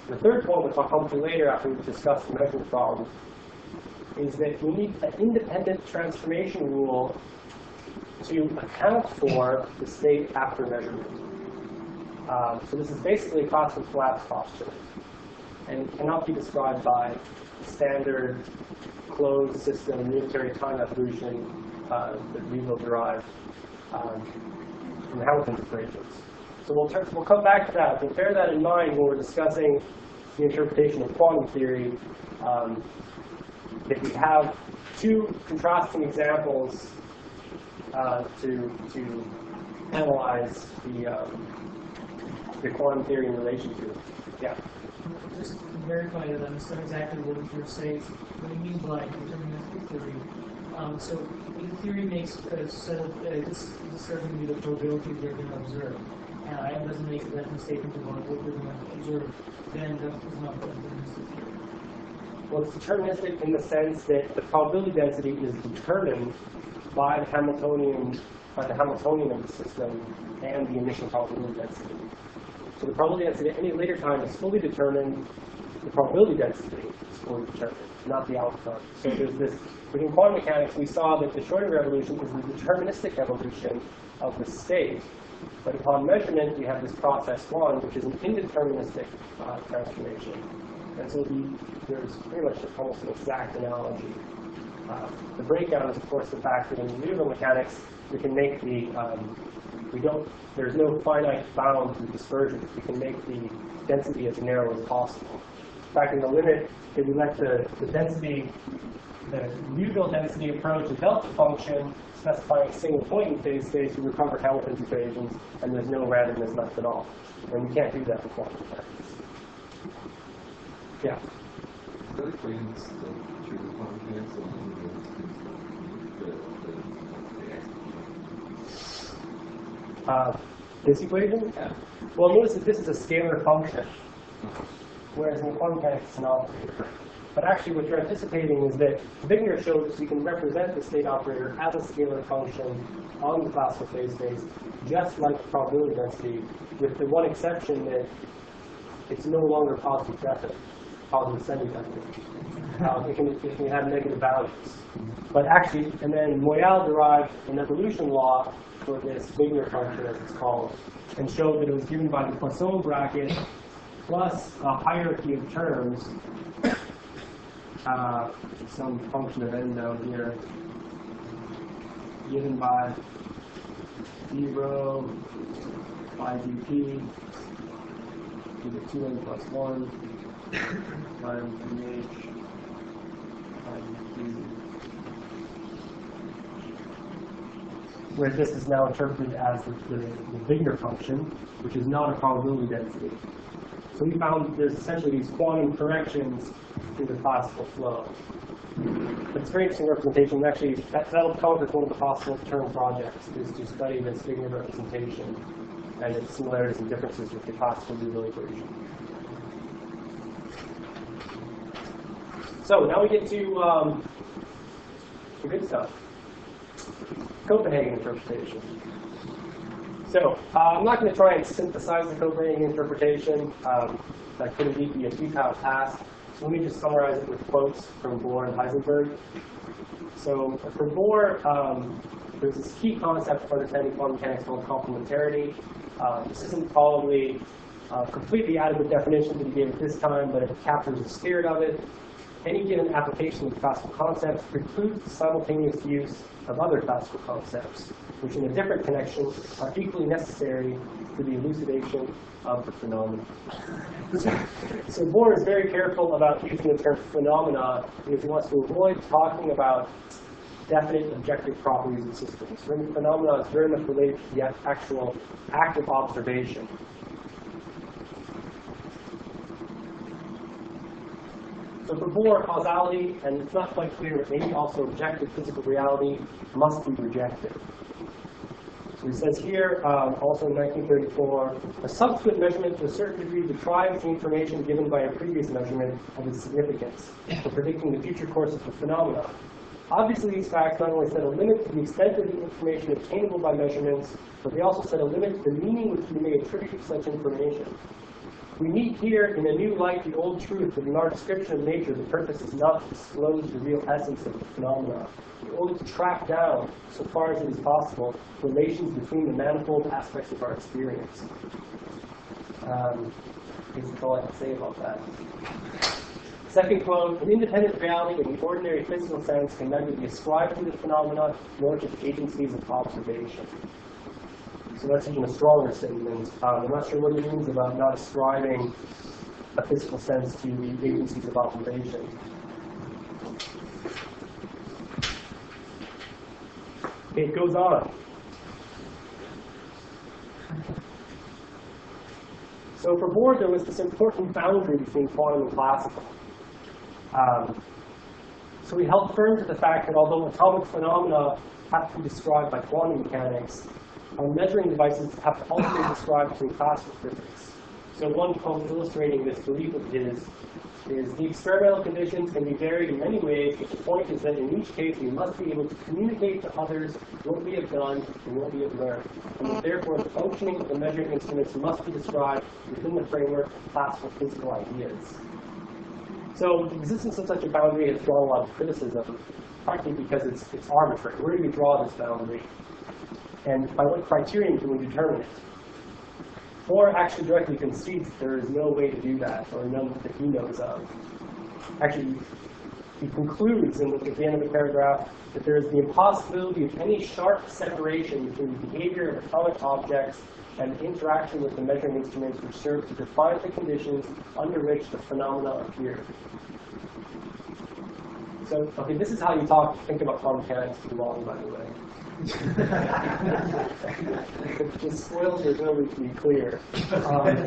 The third point, which I'll come to later after we've discussed the measurement problem, is that we need an independent transformation rule to account for the state after measurement. Um, so this is basically a classical collapse postulate, and it cannot be described by standard closed system unitary time evolution uh, that we will derive um, from Hamilton's equations. So we'll, turn, we'll come back to that, but bear that in mind when we're discussing the interpretation of quantum theory. Um, that we have two contrasting examples uh, to, to analyze the, um, the quantum theory in relation to it. Yeah. Just to verify that I understand exactly what you're saying, what you mean by deterministic theory. Um, so the theory makes a set of, uh, this, this certainly the probability they're going to observe. And I doesn't make that statement about what we're going to observe, then that is not deterministic theory. Well, it's deterministic in the sense that the probability density is determined by the Hamiltonian, by the Hamiltonian of the system and the initial probability density. So the probability density at any later time is fully determined. The probability density is fully determined, not the outcome. So there's this. Within quantum mechanics, we saw that the Schrödinger evolution is the deterministic evolution of the state. But upon measurement, we have this process one, which is an indeterministic uh, transformation. And so the, there's pretty much almost an exact analogy. Uh, the breakdown is, of course, the fact that in individual mechanics, we can make the, um, we don't, there's no finite bound to dispersion. We can make the density as narrow as possible. In fact, in the limit, if we let the, the density, the Liouville density approach, a delta function, specifying a single point in phase space, we recover Hamilton's equations, and there's no randomness left at all. And we can't do that in quantum mechanics. Yeah. That explains the true quantum mechanics of the, the, the Uh, this equation? Yeah. Well, notice that this is a scalar function, whereas in quantum mechanics it's an operator. But actually what you're anticipating is that Wigner showed that you can represent the state operator as a scalar function on the classical phase space, just like the probability density, with the one exception that it's no longer positive definite, positive semi-definite. Uh, it, can, it can have negative values. But actually, and then Moyal derived an evolution law for this Wigner function, as it's called, and showed that it was given by the Poisson bracket plus a hierarchy of terms, uh, some function of n down here, given by d rho by dp to the two n plus one times dh by dt. Where this is now interpreted as the, the, the Wigner function, which is not a probability density. So we found that there's essentially these quantum corrections in the classical flow. But it's a very interesting representation. Actually, that, that'll count as one of the possible term projects, is to study this Wigner representation and its similarities and differences with the classical Liouville equation. So now we get to um, the good stuff. Copenhagen interpretation. So uh, I'm not going to try and synthesize the Copenhagen interpretation. Um, that could indeed be a futile task. So let me just summarize it with quotes from Bohr and Heisenberg. So for Bohr, um, there's this key concept for understanding quantum mechanics called complementarity. Uh, this isn't probably a completely adequate definition that he gave at this time, but it captures the spirit of it. Any given application of classical concepts precludes the simultaneous use of other classical concepts, which in a different connection are equally necessary for the elucidation of the phenomenon. So Bohr is very careful about using the term phenomena because he wants to avoid talking about definite objective properties of systems. Remember, phenomena is very much related to the actual act of observation. So for Bohr, causality, and it's not quite clear, but maybe also objective physical reality, must be rejected. So he says here, um, also in nineteen thirty-four, a subsequent measurement to a certain degree deprives the information given by a previous measurement of its significance for predicting the future course of the phenomena. Obviously, these facts not only set a limit to the extent of the information obtainable by measurements, but they also set a limit to the meaning which we may attribute to such information. We meet here in a new light the old truth that in our description of nature, the purpose is not to disclose the real essence of the phenomena, but only to track down, so far as it is possible, relations between the manifold aspects of our experience. Um, that's all I can say about that. Second quote, an independent reality in the ordinary physical sense can neither be ascribed to the phenomena nor to the agencies of observation. So that's even a stronger statement. Um, I'm not sure what it means about not ascribing a physical sense to the agencies of observation. Okay, it goes on. So for Bohr, there was this important boundary between quantum and classical. Um, so we held firm to the fact that although atomic phenomena have to be described by quantum mechanics, our measuring devices have to also be described through classical physics. So one quote illustrating this belief of his is, the experimental conditions can be varied in many ways, but the point is that in each case we must be able to communicate to others what we have done and what we have learned. And that therefore the functioning of the measuring instruments must be described within the framework of classical physical ideas. So the existence of such a boundary has drawn a lot of criticism, partly because it's, it's arbitrary. Where do we draw this boundary? And by what criterion can we determine it? Bohr actually directly concedes that there is no way to do that, or none that he knows of. Actually, he concludes in the, at the end of the paragraph that there is the impossibility of any sharp separation between the behavior of atomic objects and the interaction with the measuring instruments which serve to define the conditions under which the phenomena appear. So, okay, this is how you talk, think about quantum mechanics too long, by the way. It just spoils your ability to be clear. Um,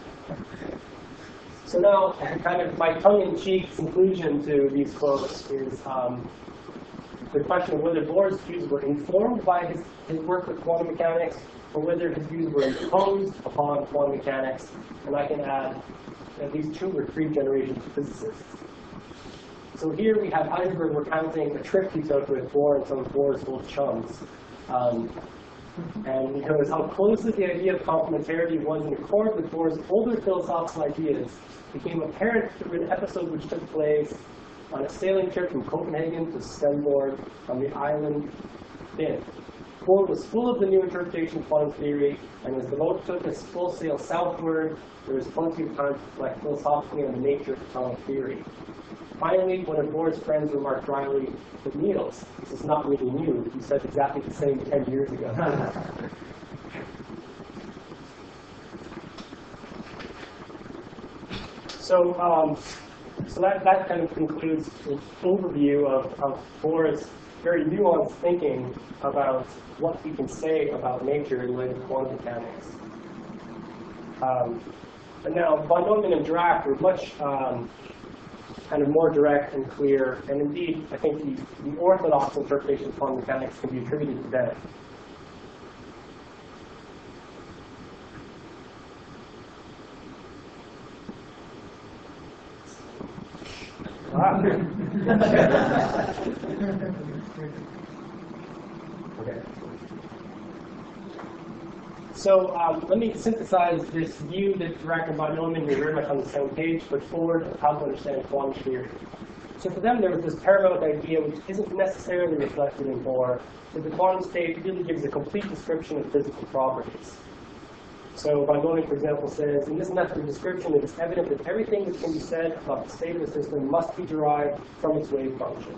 so now, kind of my tongue-in-cheek conclusion to these quotes is um, the question of whether Bohr's views were informed by his, his work with quantum mechanics, or whether his views were imposed upon quantum mechanics. And I can add at least two or three generations of physicists. So here we have Heisenberg recounting a trip he took with Bohr and some of Bohr's old chums. Um, and because how closely the idea of complementarity was in accord with Bohr's older philosophical ideas became apparent through an episode which took place on a sailing trip from Copenhagen to Stenborg on the island Finn. Bohr was full of the new interpretation of quantum theory, and as the boat took its full sail southward, there was plenty of time to reflect philosophically on the nature of atomic theory. Finally, one of Bohr's friends remarked dryly, but Niels, this is not really new. You said exactly the same ten years ago. so um, so that, that kind of concludes an overview of, of Bohr's very nuanced thinking about what we can say about nature in light of quantum mechanics. Um, and now, von Neumann and Dirac were much um, kind of more direct and clear, and indeed, I think the, the orthodox interpretation of quantum mechanics can be attributed to them. Ah. Okay. So um, let me synthesize this view that Dirac and von Neumann were very much on the same page, but forward of how to understand quantum theory. So for them, there was this paramount idea, which isn't necessarily reflected in Bohr, that the quantum state really gives a complete description of physical properties. So von Neumann, for example, says, in this method of description, it is evident that everything that can be said about the state of a system must be derived from its wave function.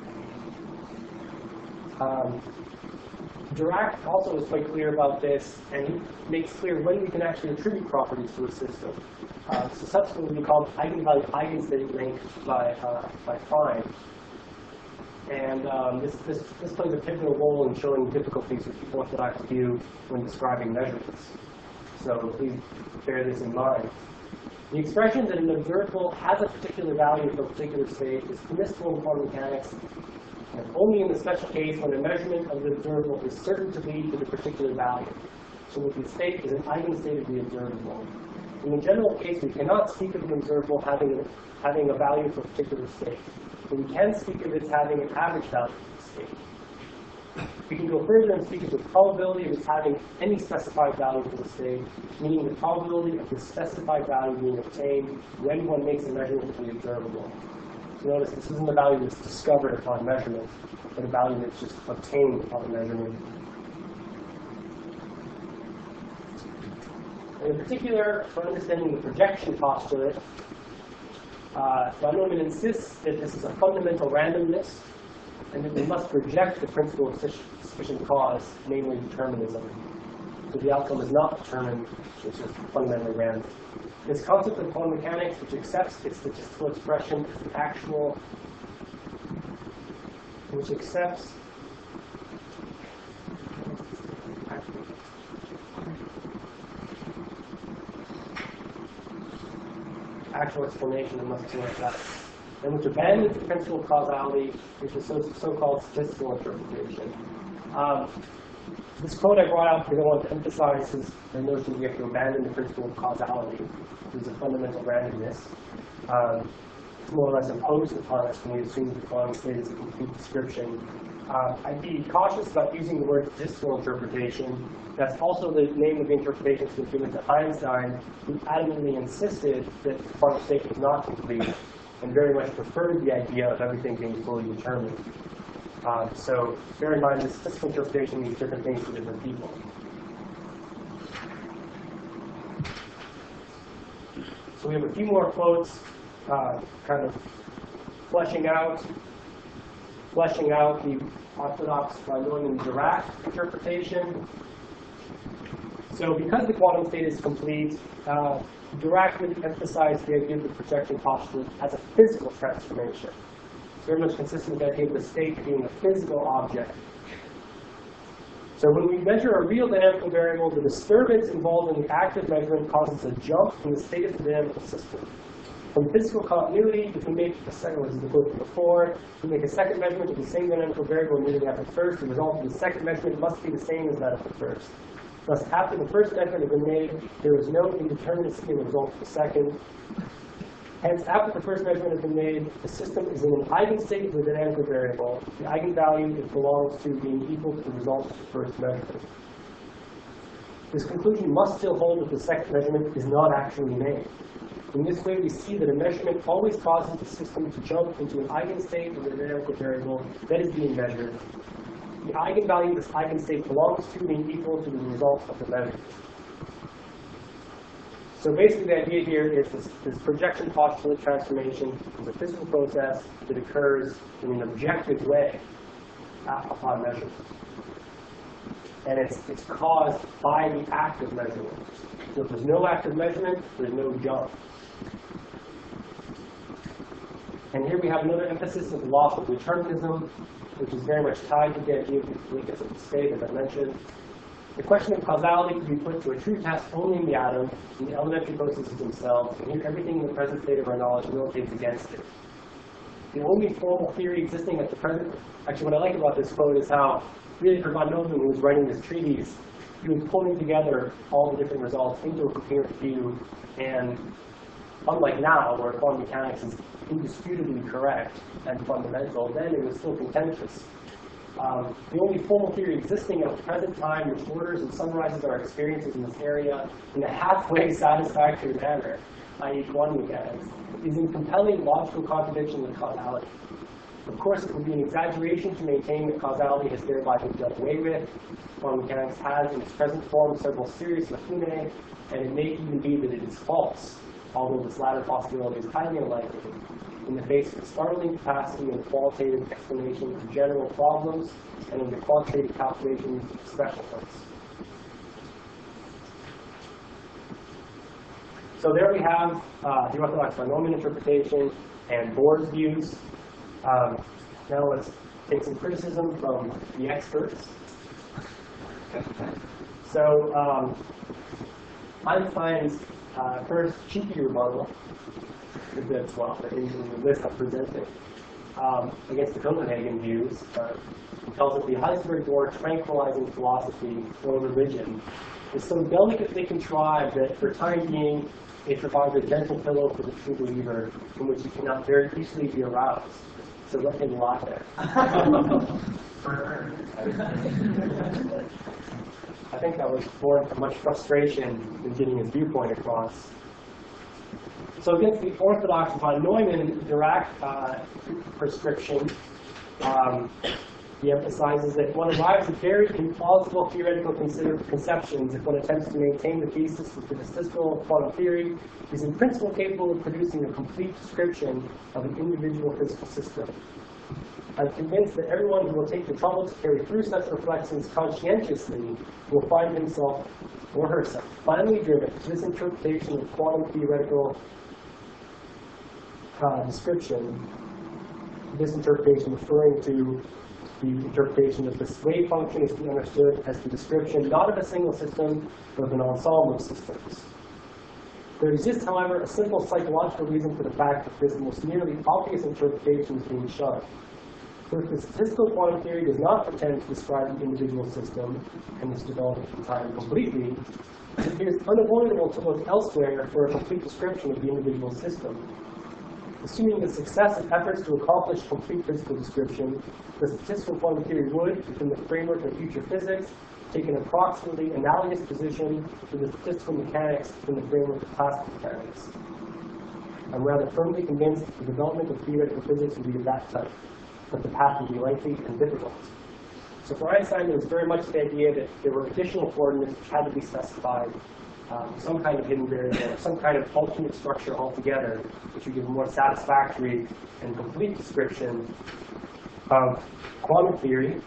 Um, Dirac also is quite clear about this, and he makes clear when we can actually attribute properties to a system. Uh, so subsequently called eigenvalue eigenstate link by, uh, by Fein. And um, this, this, this plays a pivotal role in showing difficulties with people orthodox view when describing measurements. So please bear this in mind. The expression that an observable has a particular value for a particular state is permissible in quantum mechanics, and only in the special case when a measurement of the observable is certain to lead to the particular value. So that the state is an eigenstate of the observable. In the general case, we cannot speak of an observable having a, having a value for a particular state, but we can speak of it having an average value for the state. We can go further and speak of the probability of its having any specified value for the state, meaning the probability of the specified value being obtained when one makes a measurement to be observable. So notice this isn't a value that's discovered upon measurement, but a value that's just obtained upon measurement. In particular, for understanding the projection postulate, uh, von Neumann insists that this is a fundamental randomness, and that we must project the principle of sufficient cause, namely determinism. So the outcome is not determined, it's just fundamentally random. This concept of quantum mechanics, which accepts its statistical expression as the actual, which accepts actual explanation, and must be like that, and which abandons the principle of causality, which is so- so-called statistical interpretation. Um, this quote I brought out because I want to emphasize his, the notion that we have to abandon the principle of causality, which is a fundamental randomness. Um, it's more or less imposed upon us when we assume that the quantum state is a complete description. Uh, I'd be cautious about using the word statistical interpretation. That's also the name of the interpretation that's been given to Einstein, who adamantly insisted that the quantum state was not complete, and very much preferred the idea of everything being fully determined. Um, so bear in mind that statistical interpretation means different things to different people. So we have a few more quotes, uh, kind of fleshing out, fleshing out the orthodox von Neumann-Dirac interpretation. So because the quantum state is complete, uh, Dirac really emphasized the idea of the projection postulate as a physical transformation. It's very much consistent with the idea of the state being a physical object. So when we measure a real dynamical variable, the disturbance involved in the active measurement causes a jump in the state of the dynamical system. From physical continuity, if we make a second, as the quote before, if we make a second measurement of the same dynamical variable immediately after the first, the result of the second measurement must be the same as that of the first. Thus, after the first measurement has been made, there is no indeterminacy in the result of the second. Hence, after the first measurement has been made, the system is in an eigenstate of the dynamical variable. The eigenvalue it belongs to being equal to the result of the first measurement. This conclusion must still hold if the second measurement is not actually made. In this way, we see that a measurement always causes the system to jump into an eigenstate of the dynamical variable that is being measured. The eigenvalue of this eigenstate belongs to being equal to the result of the measurement. So basically, the idea here is this, this projection postulate transformation is a physical process that occurs in an objective way uh, upon measurement. And it's, it's caused by the act of measurement. So if there's no active measurement, there's no jump. And here we have another emphasis of loss of determinism, which is very much tied to the idea of the completeness of the state, as I mentioned. The question of causality can be put to a true test only in the atom, in the elementary processes themselves, and here everything in the present state of our knowledge militates against it. The only formal theory existing at the present, actually what I like about this quote is how, really for von Neumann, who was writing this treatise, he was pulling together all the different results into a coherent view, and unlike now, where quantum mechanics is indisputably correct and fundamental, then it was still contentious. Um, the only formal theory existing at the present time which orders and summarizes our experiences in this area in a halfway satisfactory manner, that is quantum mechanics, is in compelling logical contradiction with causality. Of course, it would be an exaggeration to maintain that causality has thereby been done away with. Quantum mechanics has, in its present form, several serious lacunae, and it may even be that it is false, although this latter possibility is highly unlikely, in the face of the startling capacity and qualitative explanation of general problems and in the quantitative calculations of special ones. So there we have uh, the orthodox von Neumann interpretation and Bohr's views. Um, now let's take some criticism from the experts. So um, Einstein's uh, first cheeky rebuttal, that's well, in the list I'm presenting, um, against the Copenhagen views, uh, tells that the Heisenberg-Bohr tranquilizing philosophy or religion is so delicately contrived that for time being it provides a gentle pillow for the true believer from which he cannot very easily be aroused. It's a looking lot there. I think that was born from much frustration in getting his viewpoint across. So against the orthodox von Neumann Dirac uh, prescription, um, he emphasizes that one arrives at very implausible theoretical consider conceptions if one attempts to maintain the thesis that the statistical quantum theory is in principle capable of producing a complete description of an individual physical system. I'm convinced that everyone who will take the trouble to carry through such reflections conscientiously will find himself or herself finally driven to this interpretation of quantum theoretical uh, description, this interpretation referring to the interpretation of this wave function is to be understood as the description not of a single system, but of an ensemble of systems. There exists, however, a simple psychological reason for the fact that this most nearly obvious interpretation is being shunned. For if the statistical quantum theory does not pretend to describe the individual system and its development in time completely, it appears unavoidable to look elsewhere for a complete description of the individual system. Assuming the success of efforts to accomplish complete physical description, the statistical quantum theory would, within the framework of future physics, take an approximately analogous position to the statistical mechanics within the framework of classical mechanics. I'm rather firmly convinced that the development of theoretical physics will be of that type, but the path will be lengthy and difficult. So for Einstein, there was very much the idea that there were additional coordinates which had to be specified, um, some kind of hidden variable, some kind of alternate structure altogether, which would give a more satisfactory and complete description of quantum theory,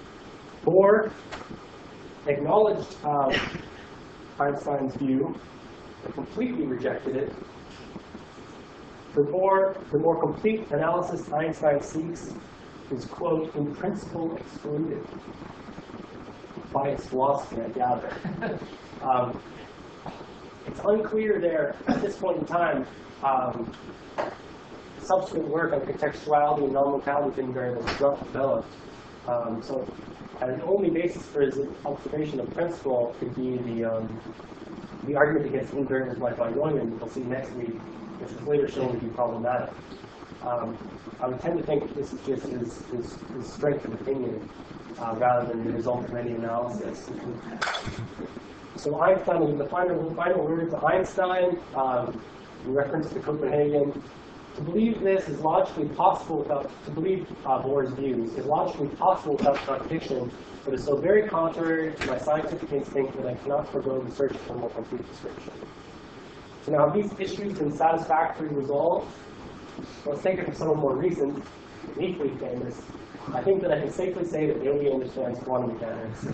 or acknowledged uh, Einstein's view, but completely rejected it. The more, the more complete analysis Einstein seeks is, quote, in principle excluded by its philosophy, I gather. um, it's unclear there at this point in time. Um, subsequent work on contextuality and non-locality hidden variables is not developed. Um, so, an only basis for his observation of principle could be the um, the argument against invariants by von Neumann, we'll see next week, which was later shown to be problematic. Um, I would tend to think this is just his, his, his strength of opinion uh, rather than the result of any analysis. So Einstein, in the final, final words of Einstein, um, in reference to Copenhagen, to believe this is logically possible without, to believe uh, Bohr's views is logically possible without contradiction, but is so very contrary to my scientific instinct that I cannot forego the search for a more complete description. So now, have these issues been satisfactorily resolved? Well, let's take it from someone more recent, and equally famous. I think that I can safely say that nobody understands quantum mechanics.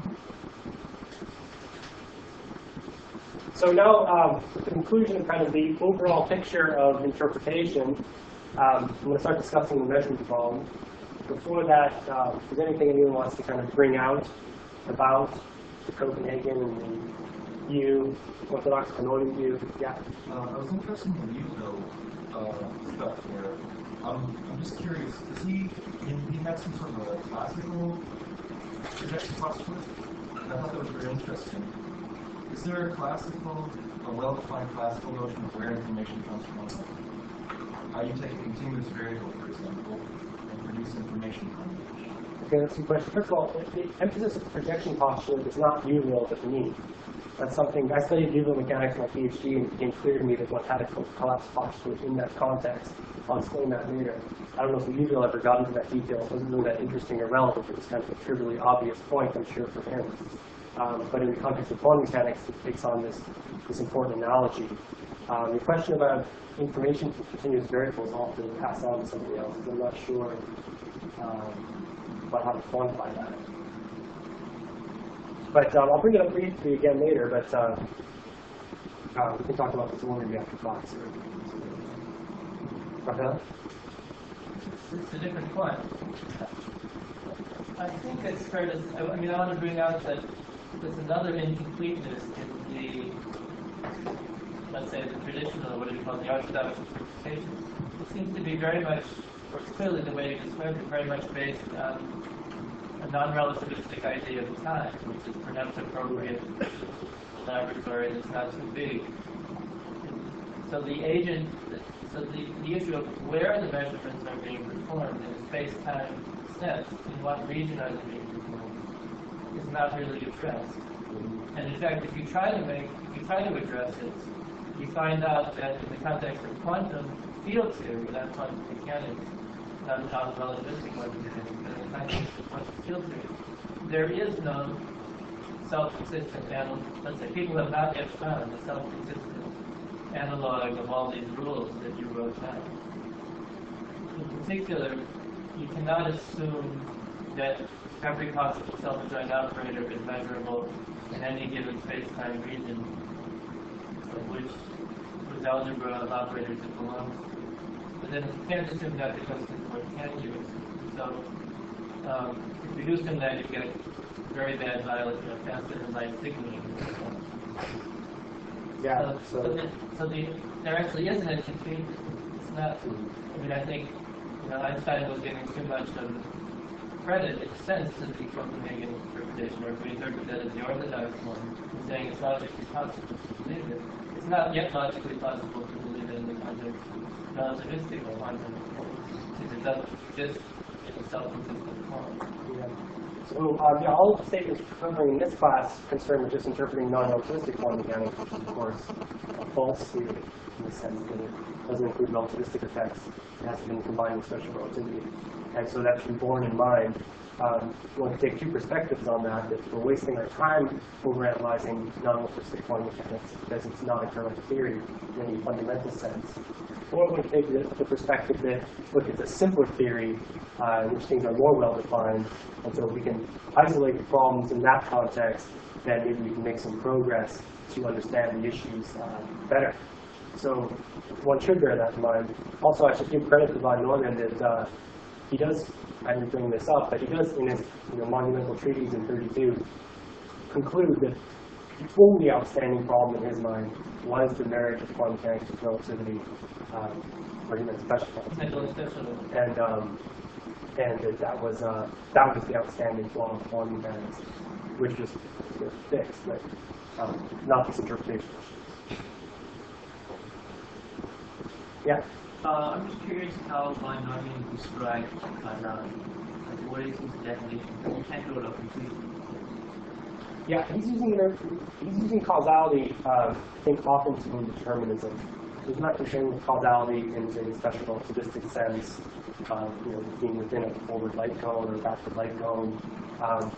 So now, um, with the conclusion of kind of the overall picture of interpretation, um, I'm going to start discussing the measurement problem. Before that, uh, if there's anything anyone wants to kind of bring out about the Copenhagen and the view, orthodox Canonian view, yeah? Uh, I was interested in the Newville uh, stuff here. Um, I'm just curious, is he, he, he had some sort of a classical projection postulate? I thought that was very interesting. Is there a classical, a well-defined classical notion of where information comes from? How you take a continuous variable, for example, and produce information from it? Okay, that's a good question. First of all, the emphasis of projection postulate is not Newville but me. That's something, I studied Newville mechanics in my PhD, and it became clear to me that one had a collapse postulate in that context. I'll explain that later. I don't know if Newville ever got into that detail. It wasn't really that interesting or relevant. It was kind of a trivially obvious point, I'm sure, for him. Um, but in the context of quantum mechanics, it takes on this, this important analogy. Um, the question about information from continuous variables, I'll have to pass on to somebody else, because I'm not sure um, about how to quantify that. But um, I'll bring it up briefly again later, but uh, uh, we can talk about this when we get to class. Raphael? It's a different point. I think it's fair to, I mean, I want to bring out that there's another incompleteness in the, let's say, the traditional, what do you call it, the orthodox interpretation. It seems to be very much, or clearly the way you described it, very much based on a non-relativistic idea of time, which is perhaps appropriate in a laboratory that's not too big. so the agent, so the, the issue of where the measurements are being performed in a space-time sense, in what region are they being performed, is not really addressed. And in fact, if you try to make, if you try to address it, you find out that in the context of quantum field theory, not quantum mechanics, not not relativistic quantum mechanics, but in the context of quantum field theory, there is no self-consistent analog. Let's say people have not yet found a self-consistent analog of all these rules that you wrote down. In particular, you cannot assume that every possible self-adjoint operator is measurable in any given space-time region of which whose algebra of operators it belongs to. But then you can't assume that because it's more tenuous. So um, if you do assume that, you get very bad violet, you know, faster than light signaling. Yeah. So, so, So, the, so the, there actually isn't a complete. It's not. I mean, I think you know, Einstein was giving too much of credit, in a sense, to the Copenhagen interpretation, or if we interpret that as the orthodox one, and saying it's logically possible to believe it. It's not yet logically possible to believe it in the context of relativistic or quantum mechanics, since it doesn't exist in a self-consistent form. yeah. So uh, yeah, all of the statements covering in this class concern with just interpreting non-relativistic quantum mechanics, which is of course a false theory in the sense that it doesn't include relativistic effects. It has been combined with special relativity. And so that should be borne in mind. Um, we want to take two perspectives on that. If we're wasting our time overanalyzing non-relativistic quantum mechanics because it's not a current theory in any fundamental sense. Or we take the, the perspective that, look, it's a simpler theory uh, in which things are more well-defined. And so if we can isolate the problems in that context, then maybe we can make some progress to understand the issues uh, better. So one should bear that in mind. Also, I should give credit to Von Neumann that uh, he does, I didn't bring this up, but he does in his you know, monumental treatise in thirty-two conclude that the only outstanding problem in his mind was the marriage of quantum mechanics with relativity, um, or even special relativity. And um, and that, that was uh, that was the outstanding flaw of quantum mechanics, which was fixed, but um, not this interpretation. Yeah. Uh, I'm just curious how Von Neumann described causality. Like, what is his definition? You can't go to completely. Yeah, he's using he's using causality, uh, I think, often to mean determinism. He's not concerned with causality in the special relativistic sense, um, you know, being within a forward light cone or backward light cone. Um,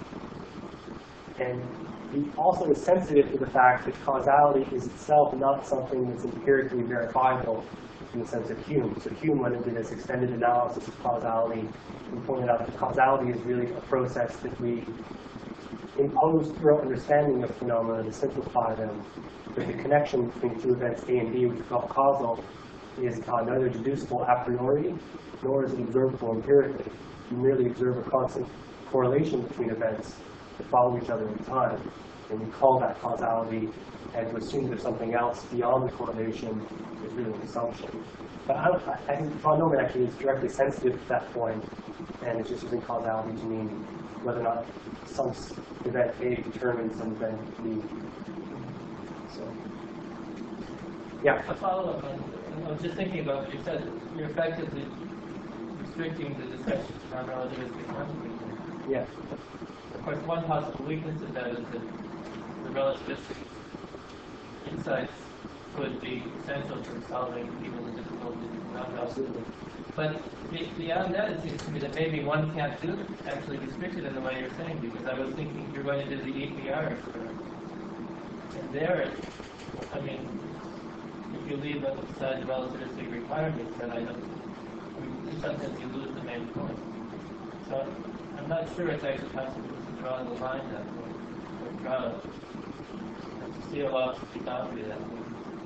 and he also is sensitive to the fact that causality is itself not something that's empirically verifiable in the sense of Hume. So Hume went into this extended analysis of causality and pointed out that causality is really a process that we impose through our understanding of phenomena to simplify them. But the connection between two events A and B, which we call causal, is uh, neither deducible a priori, nor is it observable empirically. You merely observe a constant correlation between events that follow each other in time. And we call that causality, and to assume there's something else beyond the correlation is really an assumption. But I, don't, I think Von Neumann actually is directly sensitive to that point, and it's just using causality to mean whether or not some event A determines some event B. So, yeah. A follow-up on, I was just thinking about what you said. You're effectively restricting the discussion to non-relativistic quantum mechanics. Yeah. Of course, one possible weakness of that is that the relativistic insights could be essential for solving even the difficulties of non-relativism. But beyond that, it seems to me that maybe one can't do actually restrict it in the way you're saying, because I was thinking you're going to do the E P R experiment. And there, I mean, if you leave aside the relativistic requirements, then I don't, I mean, in some sense you lose the main point. So I'm not sure it's actually possible to draw the line that way, or draw it, to seal off the boundary that way.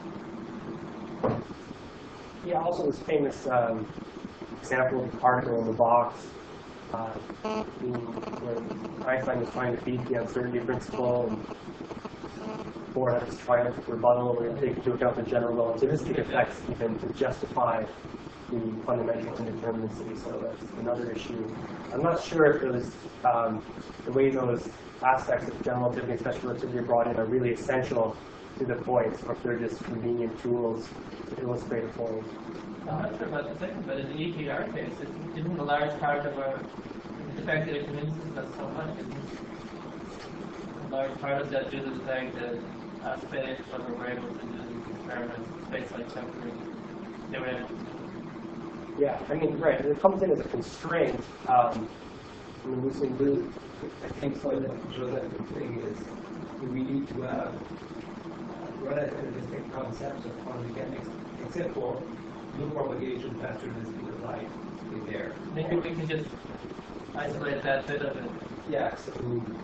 Yeah, also this famous um, example of the particle in the box, uh, where Einstein was trying to beat the uncertainty principle, and Bohr had this triumphant rebuttal where you take into account the general relativistic effects even to justify the fundamental indeterminacy. So that's another issue. I'm not sure if those, um, the way those aspects of general relativity and special relativity are brought in are really essential to the points, or if they're just convenient tools to illustrate a point. I'm not sure about the second, but in the E G R case, it isn't a large part of our, the fact that it convinces us so much, isn't a large part of that due to the fact that aspects of we were able to do these experiments, space-like temporary, they were able to do. Yeah, I mean, right, it comes in as a constraint. Um, I mean, we can do, I think so that, so that the thing is, we need to have uh, relativistic concepts of quantum mechanics, except for no propagation pattern is in the light in there. Maybe we can just isolate that bit of it. Yeah, so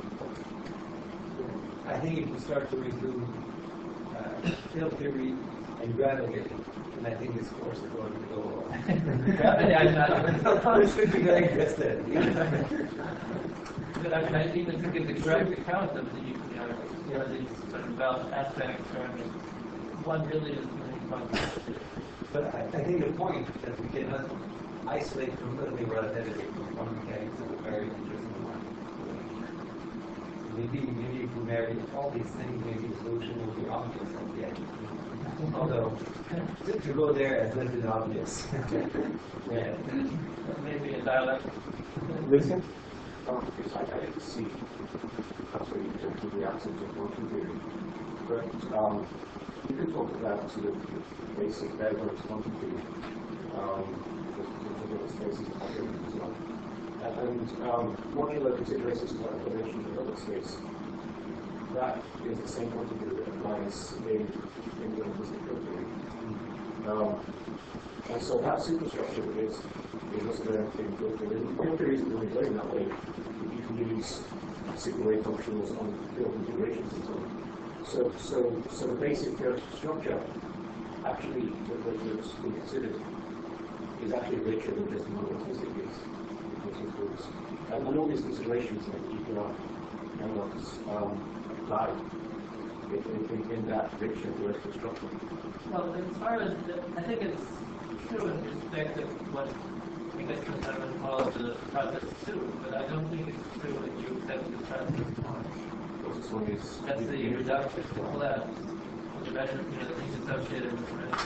I think if we start to include uh, field theory and gravity, and I think this course is going to go on. Gravity, I'm not. This should be very interested. But I mean, I even think it's a direct account of the, you know, you know, these sort of about aspects, or I mean, one really is really fun. But I, I think the point that we cannot isolate completely relativity from quantum mechanics is a very interesting one. Maybe, maybe if we marry all these things, maybe the solution will be obvious at the end. Although, to, to go there is less than obvious. Yeah. Maybe a dialect. Lucian? Um, because I, I can see that's where you can do the absence of quantum theory. But um, you could talk about sort of the basic bedrocks quantum theory. Um, there's other spaces of argument as well. And um, one of the considerations about relation to other space, that is the same quantum theory that applies in, in the linguistic field theory. Um, and so that superstructure is is also there in field theory. Field theory isn't really going that way. You can use single wave functions on field configurations and so on. So, so, so the basic theoretical structure, actually, what was being considered, is actually richer than just the monotheistic is. It includes, and, and all these considerations like E P R and others um, apply in, in, in that richer theoretical structure. Well, as far as, the, I think it's true in respect of what I guess I would call the process two, but I don't think it's true that you accept the process one. Process one is That's the reduction to collapse, the measure, you know, the things associated with it.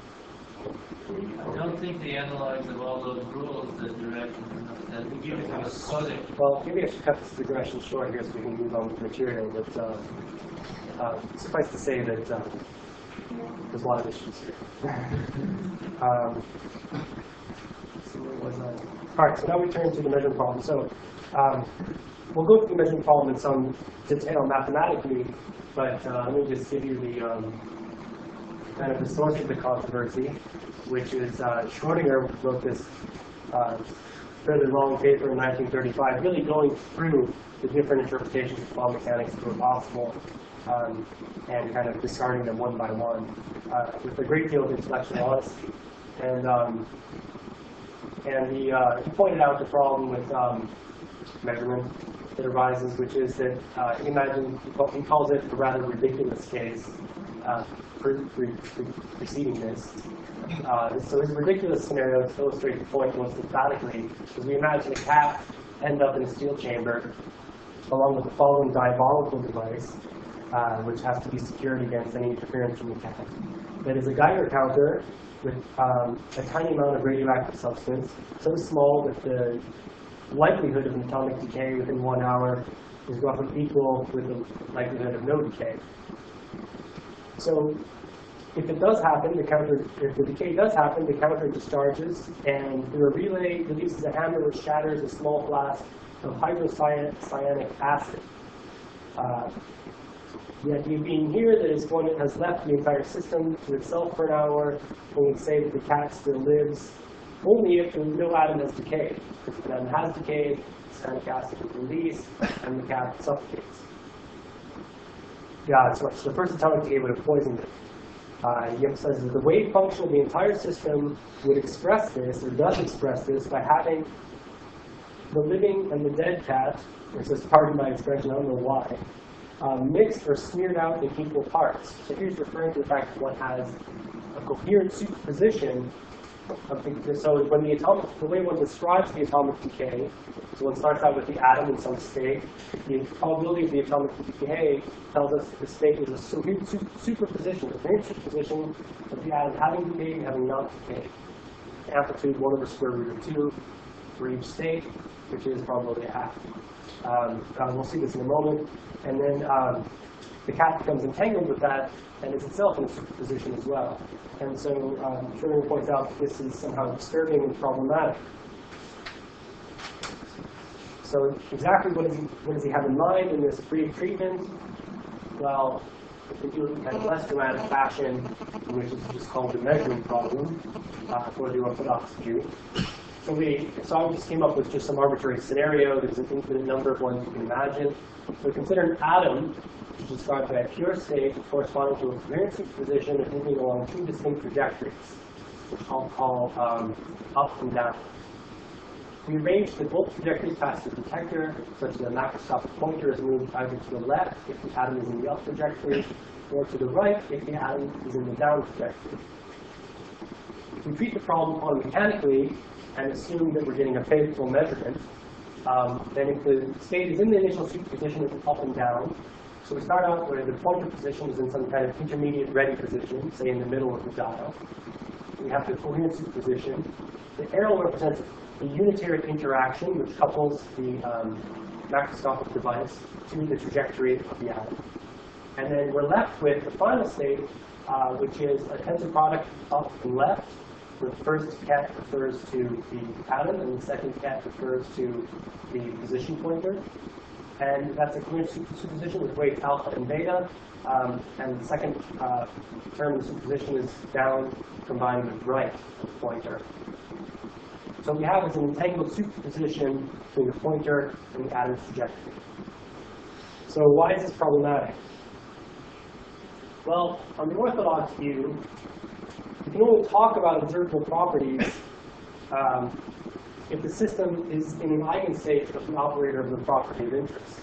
I don't think the analogs of all those rules that direction that we give it was coding. Well, maybe I should cut this digression short here so we can move on with the material, but uh, uh, suffice to say that uh, there's a lot of issues here. um, so where was I? All right, so now we turn to the measurement problem. So um, we'll go through the measurement problem in some detail mathematically, but uh, let me just give you the um, kind of the source of the controversy, which is uh, Schrodinger wrote this uh, fairly long paper in nineteen thirty-five, really going through the different interpretations of quantum mechanics that were possible um, and kind of discarding them one by one uh, with a great deal of intellectual honesty. And um, and he, uh, he pointed out the problem with um, measurement that arises, which is that uh, imagine he calls it a rather ridiculous case uh, pre pre pre preceding this. Uh, so it's a ridiculous scenario to illustrate the point most emphatically, because we imagine a cat end up in a steel chamber along with the following diabolical device, uh, which has to be secured against any interference from the cat. That is a Geiger counter with um, a tiny amount of radioactive substance, so small that the likelihood of an atomic decay within one hour is roughly equal with the likelihood of no decay. So if it does happen, the counter, if the decay does happen, the counter discharges, and through a relay releases a hammer which shatters a small flask of hydrocyanic acid. Uh, the idea being here that it's one that has left the entire system to itself for an hour, when we say that the cat still lives, only if no atom has decayed. If the atom has decayed, cyanic acid is released, and the cat suffocates. Yeah, so the first atomic decay would have poisoned it. Uh, he emphasizes that the wave function of the entire system would express this, or does express this, by having the living and the dead cat, which is pardon my expression, I don't know why, uh, mixed or smeared out in equal parts. So here's referring to the fact that one has a coherent superposition of the, so when the atomic, the way one describes the atomic decay, so one starts out with the atom in some state, the probability of the atomic decay tells us the state is a super, superposition, a very superposition of the atom having decayed and having not decayed. Amplitude one over square root of two for each state, which is probability half. Um, uh, we'll see this in a moment. And then um, the cat becomes entangled with that and is itself in a superposition as well. And so um, Schrödinger points out that this is somehow disturbing and problematic. So exactly what, is he, what does he have in mind in this brief treatment? Well, if we do it in a less dramatic fashion, which is just called the measuring problem uh, for the orthodox view. So we, so I just came up with just some arbitrary scenario. There's an infinite number of ones you can imagine. So consider an atom, which is described by a pure state corresponding to a coherent superposition and moving along two distinct trajectories, which I'll call um, up and down. We arrange the both trajectories past the detector such that the macroscopic pointer is moved either to the left if the atom is in the up trajectory, or to the right if the atom is in the down trajectory. If we treat the problem quantum mechanically and assume that we're getting a faithful measurement, um, then if the state is in the initial superposition, it's up and down. So we start out where the pointer position is in some kind of intermediate ready position, say in the middle of the dial. We have the coherent superposition. The arrow represents a unitary interaction which couples the um, macroscopic device to the trajectory of the atom. And then we're left with the final state, uh, which is a tensor product up and left, where the first ket refers to the atom and the second ket refers to the position pointer. And that's a coherent superposition with weights alpha and beta. Um, and the second uh, term of the superposition is down combined with right of the pointer. So what we have is an entangled superposition between the pointer and the atom's trajectory. So why is this problematic? Well, on the orthodox view, we can only talk about observable properties um, if the system is in an eigenstate of the operator of the property of interest.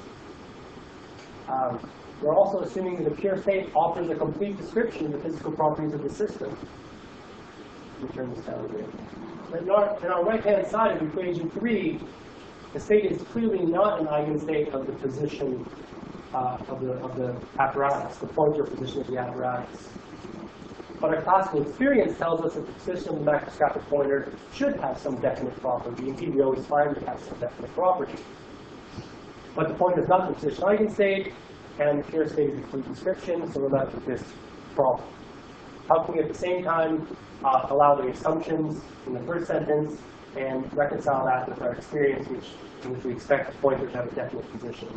Um, we're also assuming that a pure state offers a complete description of the physical properties of the system. Let me turn this down a bit. But in our, in our right-hand side of equation three, the state is clearly not an eigenstate of the position uh, of, the, of the apparatus, the pointer position of the apparatus. But our classical experience tells us that the position of the macroscopic pointer should have some definite property. Indeed, we always find it has some definite property. But the pointer is not the position eigenstate, and the pure state is the complete description, so we're left with this problem. How can we at the same time uh, allow the assumptions in the first sentence and reconcile that with our experience, which, in which we expect the pointer to have a definite position?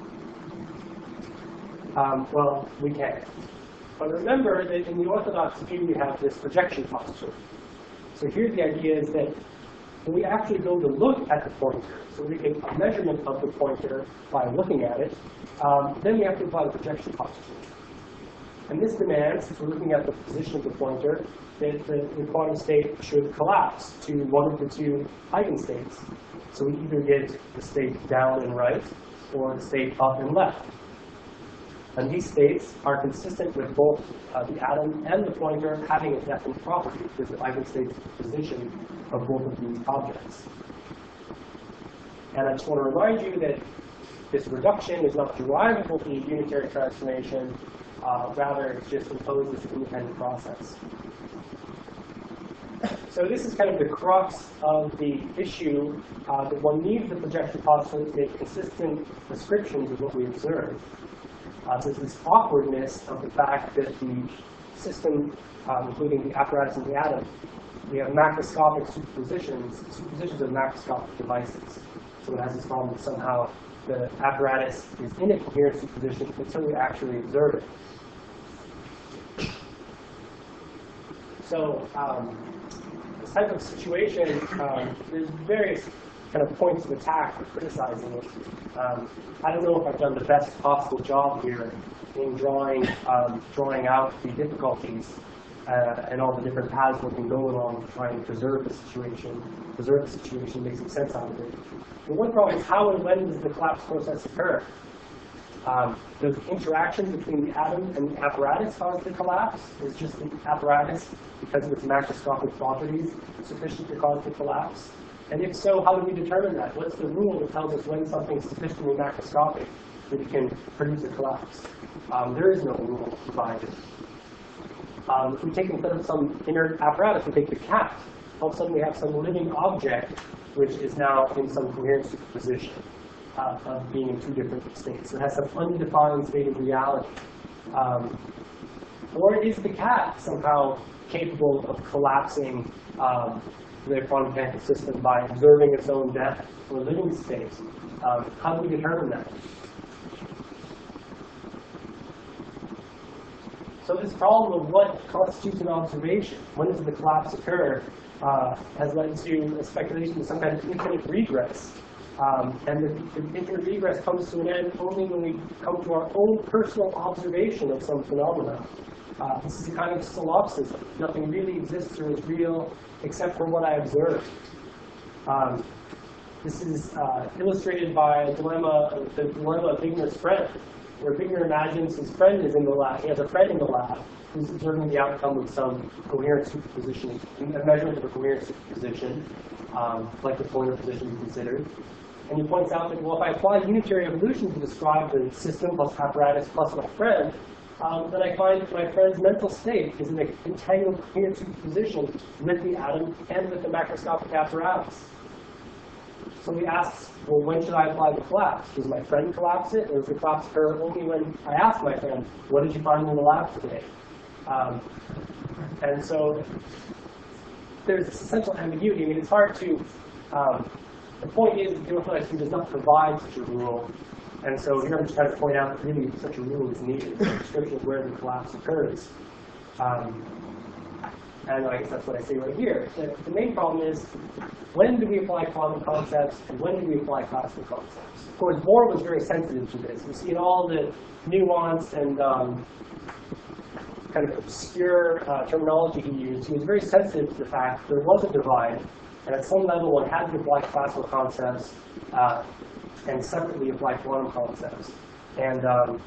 Um, well, we can. But remember that in the orthodox view, we have this projection posture. So here the idea is that when we actually go to look at the pointer, so we get a measurement of the pointer by looking at it, um, then we have to apply the projection posture. And this demands, since we're looking at the position of the pointer, that the, the quantum state should collapse to one of the two eigenstates. So we either get the state down and right, or the state up and left. And these states are consistent with both uh, the atom and the pointer having a definite property, because the eigenstate position of both of these objects. And I just want to remind you that this reduction is not derivable from the unitary transformation, uh, rather it's just imposed as an independent process. So this is kind of the crux of the issue, uh, that one needs the projection postulate to make consistent descriptions of what we observe. Uh, there's this awkwardness of the fact that the system, um, including the apparatus and the atom, we have macroscopic superpositions, superpositions of macroscopic devices. So it has this problem that somehow the apparatus is in a coherent superposition until we actually observe it. So um, this type of situation, um, there's various kind of points of attack for criticizing it. Um, I don't know if I've done the best possible job here in drawing, um, drawing out the difficulties uh, and all the different paths we can go along to try and preserve the situation, preserve the situation, make some sense out of it. The one problem is how and when does the collapse process occur? Um, the interaction between the atom and the apparatus caused the collapse. Is just the apparatus, because of its macroscopic properties, sufficient to cause the collapse? And if so, how do we determine that? What's the rule that tells us when something is sufficiently macroscopic that it can produce a collapse? Um, there is no rule provided. Um, if we take instead of some inert apparatus, we take the cat. All of a sudden we have some living object which is now in some coherent superposition uh, of being in two different states. So it has some undefined state of reality. Um, or is the cat somehow capable of collapsing um, the quantum mechanical system by observing its own death or living state? Um, how do we determine that? So this problem of what constitutes an observation, when does the collapse occur, uh, has led to a speculation of some kind of infinite regress. Um, and the, the infinite regress comes to an end only when we come to our own personal observation of some phenomena. Uh, this is a kind of solipsism. Nothing really exists or is real except for what I observe. Um, this is uh, illustrated by a dilemma, the dilemma of Wigner's friend, where Wigner imagines his friend is in the lab. He has a friend in the lab who's observing the outcome of some coherent superposition, a measurement of a coherent superposition, um, like the pointer position we considered. And he points out that, well, if I apply unitary evolution to describe the system plus apparatus plus my friend, um, then I find that my friend's mental state is in an entangled coherent superposition with the atom and with the macroscopic apparatus. So he asks, well, when should I apply the collapse? Does my friend collapse it, or does the collapse occur only when I ask my friend, what did you find in the lab today? Um, and so there's this essential ambiguity. I mean, it's hard to, um, the point is that the neurophilosophy does not provide such a rule. And so here I'm just trying to point out that really such a rule is needed, a description of where the collapse occurs. Um, and I guess that's what I say right here. That the main problem is, when do we apply quantum concepts, and when do we apply classical concepts? Of course, Bohr was very sensitive to this. You see in all the nuanced and um, kind of obscure uh, terminology he used, he was very sensitive to the fact that there was a divide, and at some level one had to apply classical concepts uh, and separately apply quantum concepts. And um,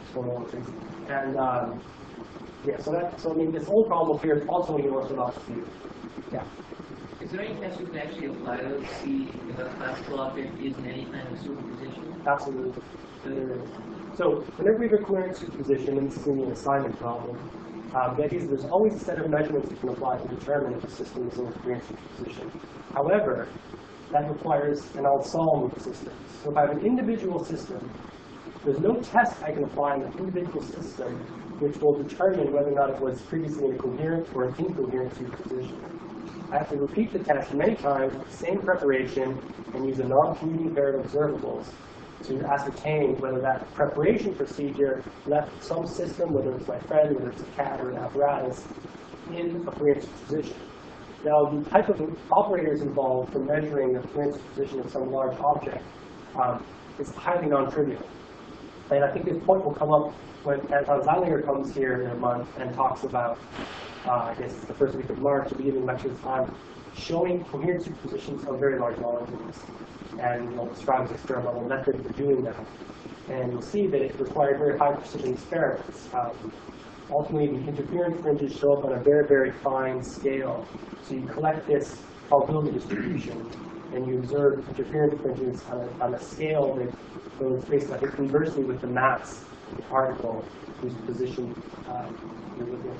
and um, yeah, so that so I mean this whole problem appears also in the Orthodox view. Yeah. Is there any test you can actually apply to see if a classical object is in any kind of superposition? Absolutely. There is. So whenever we have a coherent superposition, and this is going to be an assignment problem, um, the idea is there's always a set of measurements you can apply to determine if a system is in a coherent superposition. However, that requires an ensemble of systems. So if I have an individual system, there's no test I can apply in an individual system which will determine whether or not it was previously in a coherent or an incoherent superposition. I have to repeat the test many times with the same preparation and use a non-commuting pair of observables to ascertain whether that preparation procedure left some system, whether it's my friend, whether it's a cat or an apparatus, in a coherent superposition. Now, the type of operators involved for measuring the coherent superposition of some large object um, is highly non-trivial. And I think this point will come up when Anton Zeilinger comes here in a month and talks about, uh, I guess it's the first week of March, the beginning of lecture time, showing coherent superpositions of very large molecules. And he'll describe his experimental method for doing that. And you'll see that it required very high precision experiments. Um, ultimately, the interference fringes show up on a very, very fine scale. So you collect this probability distribution, and you observe interference fringes on a, on a scale that goes based, I think, conversely with the mass of the particle whose position um, you're looking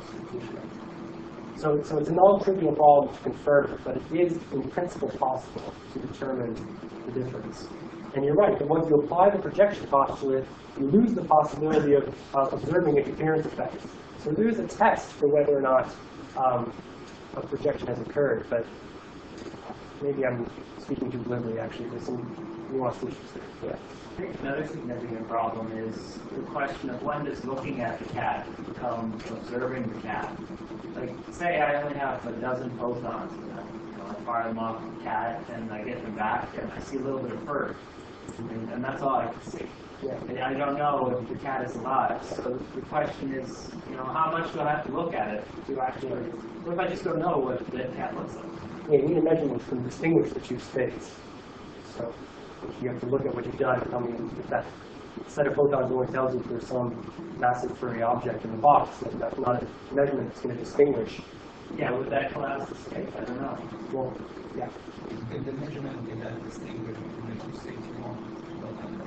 at. So, so it's a non-trivial problem to confirm, but it is, in principle, possible to determine the difference. And you're right, that once you apply the projection postulate, you lose the possibility of uh, observing interference effects. So there is a test for whether or not um, a projection has occurred, but maybe I'm speaking too glibly, actually. There's some nuanced issues there. Yeah. I think another significant problem is the question of when does looking at the cat become observing the cat. Like, say I only have a dozen photons, you know, I fire them off the cat, and I get them back, and I see a little bit of fur. And, and that's all I can see. Yeah. And I don't know if the cat is alive. So the question is, you know, how much do I have to look at it to actually, what if I just don't know what the cat looks like? Yeah, you need a measurement to distinguish the two states. So you have to look at what you've done and tell me if that set of photons only tells you if there's some massive furry object in the box. And that's not a measurement that's going to distinguish. Yeah, would that collapse the state? I don't know. Well, yeah. If the measurement did not distinguish between the two states you want, well, then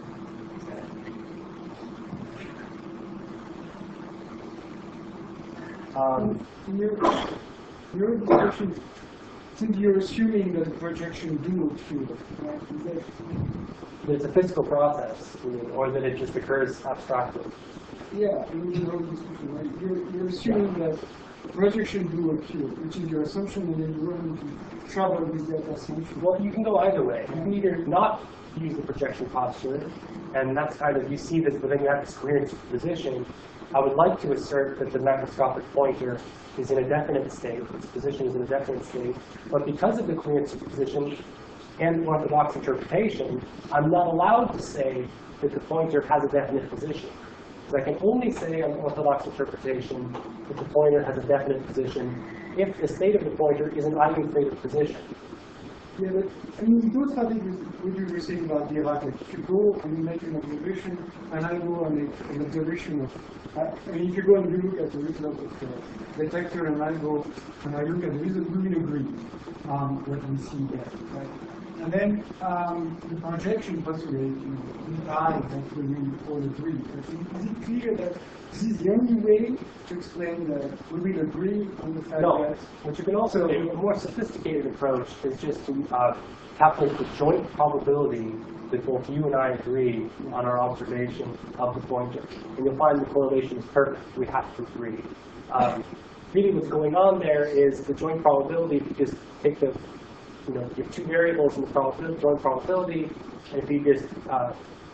Um, Your, your discussion, since you're assuming that the projection do occur, right? Is that, it's a physical process, or that it just occurs abstractly. yeah, in your discussion, right? You're, you're assuming that projection do occur, which is your assumption, and then you're going to travel with that assumption. Well, you can go either way. You can either not use the projection posture, and that's kind of, you see this, but then you have this coherent superposition. I would like to assert that the macroscopic pointer is in a definite state, its position is in a definite state, but because of the coherent superposition and orthodox interpretation, I'm not allowed to say that the pointer has a definite position. Because I can only say on orthodox interpretation that the pointer has a definite position if the state of the pointer is an eigenstated position. Yeah, but I mean, you don't have it with what you were saying about Dirac. Like if you go and you make an observation, and I go and make an observation of, uh, I mean, if you go and you look at the result of the detector, and I go and I look at the result, we will agree um, what we see there, right? And then um, the projection postulate, you know, I that we all agree. But is it clear that this is the only way to explain that we will agree on the fact No, that what you can also do, a more sophisticated approach is just to uh, calculate the joint probability that both you and I agree on our observation of the pointer. And you'll find the correlation is perfect. We have to agree. Um, really what's going on there is the joint probability, if you just take the, you know, you have two variables in the probability, joint probability, and if you just uh,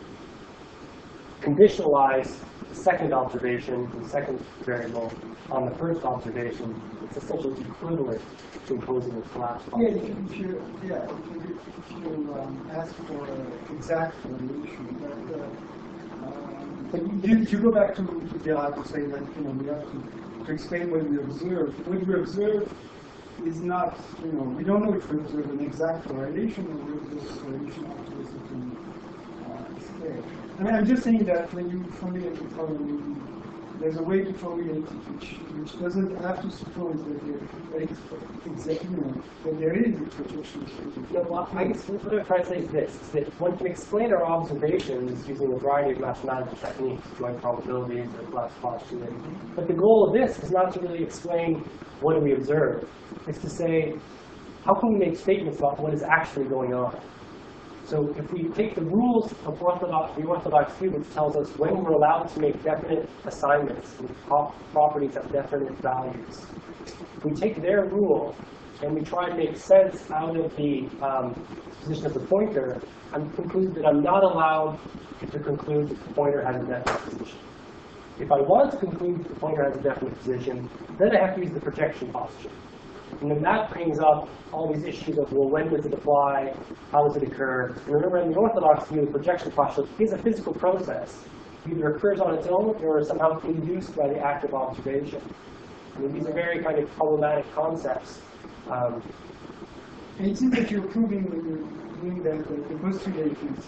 conditionalize the second observation, the second variable, on the first observation, it's essentially equivalent to imposing a collapse yeah, function. if you, yeah, if you, if you um, ask for an exact correlation, but uh, um, but you, you go back to, to Dirac to say that, you know, we have to, to explain what we observe. What we observe is not, you know, we don't know if we observe an exact correlation or we observe a correlation up to a certain uh, scale. I mean, I'm just saying that when you formulate the problem, there's a way to formulate it which, which doesn't have to suppose that there is exactly, you know, that there is a projection. No, well, I guess what I'm trying to say is this, is that one can explain our observations using a variety of mathematical techniques, joint probabilities, or collapse postulating. But the goal of this is not to really explain what do we observe. It's to say, how can we make statements about what is actually going on? So if we take the rules of orthodox, the orthodox view, which tells us when we're allowed to make definite assignments, and pro properties have definite values, we take their rule and we try to make sense out of the um, position of the pointer, and conclude that I'm not allowed to conclude that the pointer has a definite position. If I want to conclude that the pointer has a definite position, then I have to use the projection posture. And then that brings up all these issues of, well, when does it apply? How does it occur? And remember, in the orthodox view, the projection postulate is a physical process. It either occurs on its own or is somehow induced by the act of observation. I mean, these are very kind of problematic concepts. Um, And it seems that you're proving when you're doing that, that the postulate is,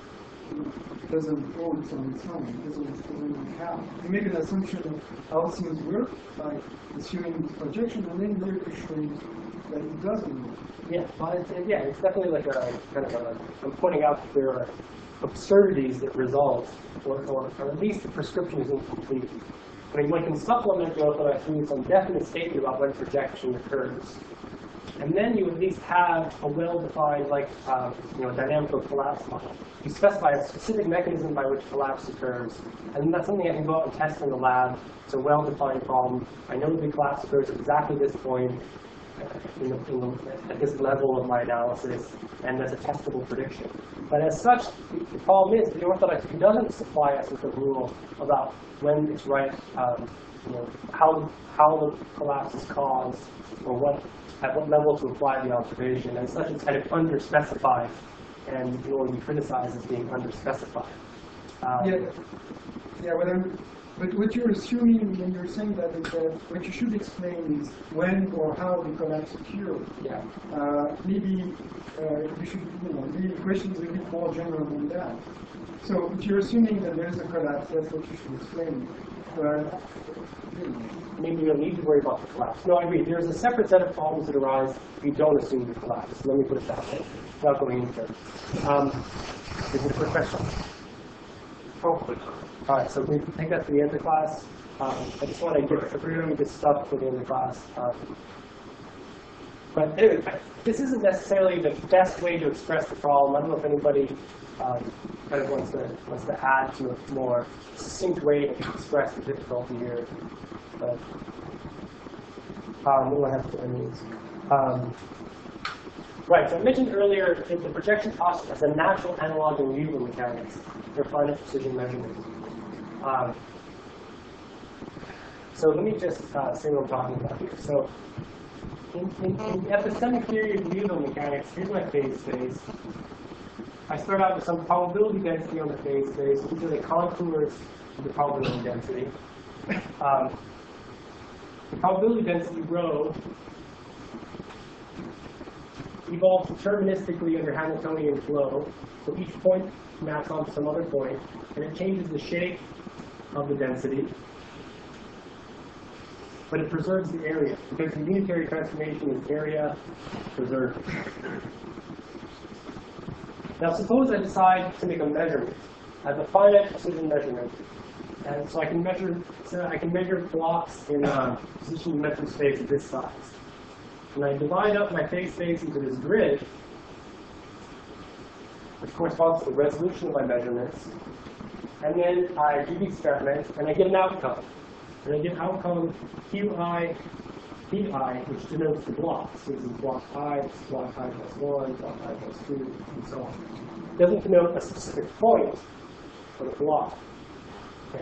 doesn't hold on its own, it doesn't, doesn't count. You make an assumption of how things work by assuming the projection, and then later showing that it doesn't work. yeah, but it's, yeah, it's definitely like a kind of a, I'm pointing out that there are absurdities that result, or, or, or at least the prescription is incomplete. I mean, one can supplement the orthodox view with some definite statement about when projection occurs. And then you at least have a well-defined, like, uh, you know, dynamical collapse model. You specify a specific mechanism by which collapse occurs, and that's something I can go out and test in the lab. It's a well-defined problem. I know the collapse occurs at exactly this point, in the, in the, at this level of my analysis, and there's a testable prediction. But as such, the problem is the orthodox view doesn't supply us with a rule about when it's right, um, you know, how how the collapse is caused, or what at what level to apply the observation. And such, it's kind of underspecified, and you know, we criticize as being underspecified. Um, Yeah. Yeah, but, I'm, but what you're assuming when you're saying that is that what you should explain is when or how the collapse occurred. Yeah. Uh, maybe uh, you should, you know, the question is a bit more general than that. So if you're assuming that there is a collapse, that's what you should explain. But maybe you don't need to worry about the collapse. No, I agree. There's a separate set of problems that arise if you don't assume the collapse. Let me put it that way, without going into it. Um, is it a quick question? Oh, all right, so we think that's the end of class. Um, I just want to get through this stuff for the end of class. Um, but anyway, this isn't necessarily the best way to express the problem. I don't know if anybody um, kind of wants to wants to add to a more succinct way to express the difficulty here. But um, we'll have to enemies. Um, right. So I mentioned earlier that the projection process as a natural analog in Weyl mechanics for finite precision measurements. Um, so let me just uh, say what I'm talking about here. So in, in, in the epistemic theory of Weyl mechanics, here's my phase space. I start out with some probability density on the phase space. These are the contours of the probability density. Um, the probability density rho evolves deterministically under Hamiltonian flow. So each point maps onto some other point, and it changes the shape of the density, but it preserves the area, because the unitary transformation is area preserved. Now suppose I decide to make a measurement as a finite precision measurement, and so I can measure so I can measure blocks in uh, position dimension space of this size. And I divide up my phase space into this grid, which corresponds to the resolution of my measurements. And then I do the experiment, and I get an outcome. And I get outcome Qi, Pi, which denotes the blocks. So this is block I, this is block I plus one, block I plus two, and so on. It doesn't denote a specific point for the block. Okay.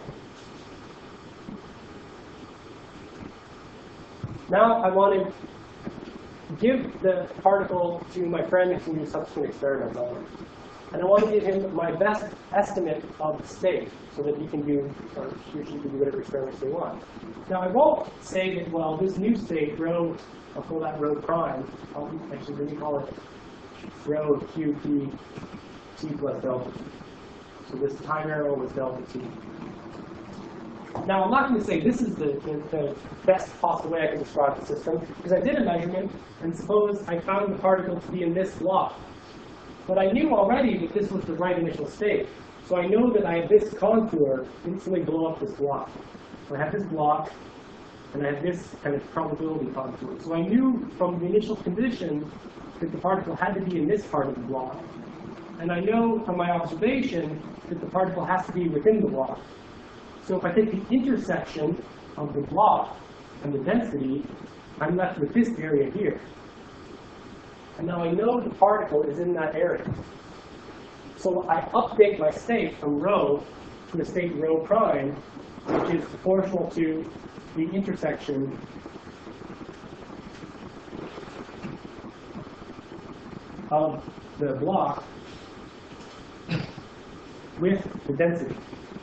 Now I want to give the particle to my friend who can do subsequent experiments on it. And I want to give him my best estimate of the state so that he can do, or he or she can do whatever experiments they want. Now I won't say that, well, this new state, rho, I'll call that rho prime. I'll actually really call it rho Q P T plus delta T. So this time arrow was delta T. Now I'm not going to say this is the, the, the best possible way I can describe the system, because I did a measurement, and suppose I found the particle to be in this block. But I knew already that this was the right initial state. So I know that I have this contour instantly blow up this block. So I have this block, and I have this kind of probability contour. So I knew from the initial condition that the particle had to be in this part of the block. And I know from my observation that the particle has to be within the block. So if I take the intersection of the block and the density, I'm left with this area here. And now I know the particle is in that area. So I update my state from rho to the state rho prime, which is proportional to the intersection of the block with the density,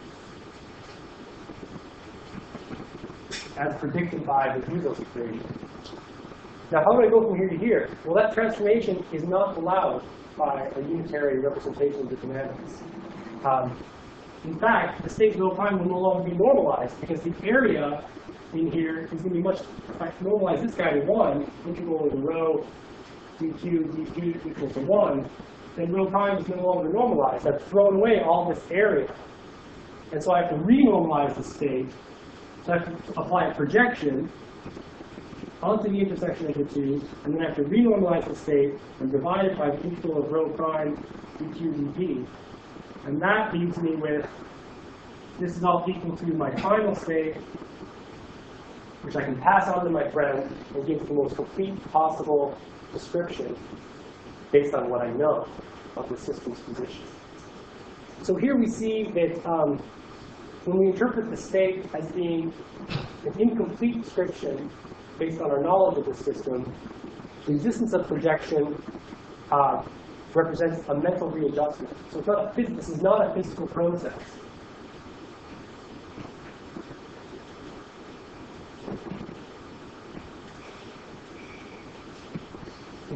as predicted by the Weyl equation. Now, how do I go from here to here? Well, that transformation is not allowed by a unitary representation of the dynamics. Um, in fact, the state rho prime will no longer be normalized, because the area in here is going to be much, if I normalize this guy to one, integral of rho dq dp equals to one, then rho prime is no longer normalized. I've thrown away all this area. And so I have to renormalize the state. So I have to apply a projection onto the intersection of the two, and then I have to renormalize the state and divide it by the integral of rho prime dq dp. And that leaves me with, this is all equal to my final state, which I can pass on to my friend and give the most complete possible description based on what I know of the system's position. So here we see that um, when we interpret the state as being an incomplete description based on our knowledge of the system, the existence of projection uh, represents a mental readjustment. So it's not a, this is not a physical process.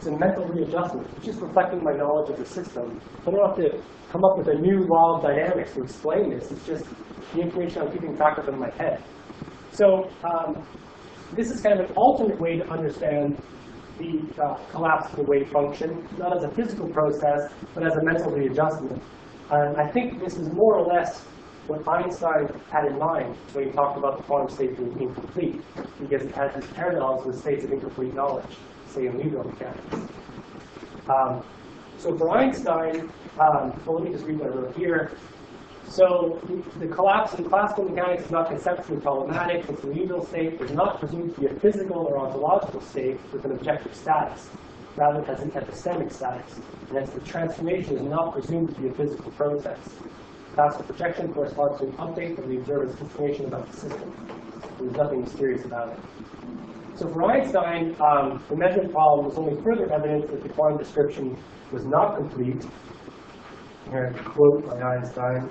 it's a mental readjustment. It's just reflecting my knowledge of the system. I don't have to come up with a new law of dynamics to explain this. It's just the information I'm keeping track of in my head. So um, this is kind of an alternate way to understand the uh, collapse of the wave function, not as a physical process, but as a mental readjustment. And I think this is more or less what Einstein had in mind when he talked about the quantum state being incomplete, because it has these parallels with states of incomplete knowledge, say in Lego mechanics. Um, so for Einstein, um, well, let me just read what I wrote here. So the collapse in classical mechanics is not conceptually problematic. It's a Liouville state. It's not presumed to be a physical or ontological state with an objective status. Rather, it has an epistemic status. And hence, the transformation is not presumed to be a physical process. Classical projection corresponds to an update of the observer's information about the system. There's nothing mysterious about it. So for Einstein, um, the measurement problem was only further evidence that the quantum description was not complete. Here, a quote by Einstein.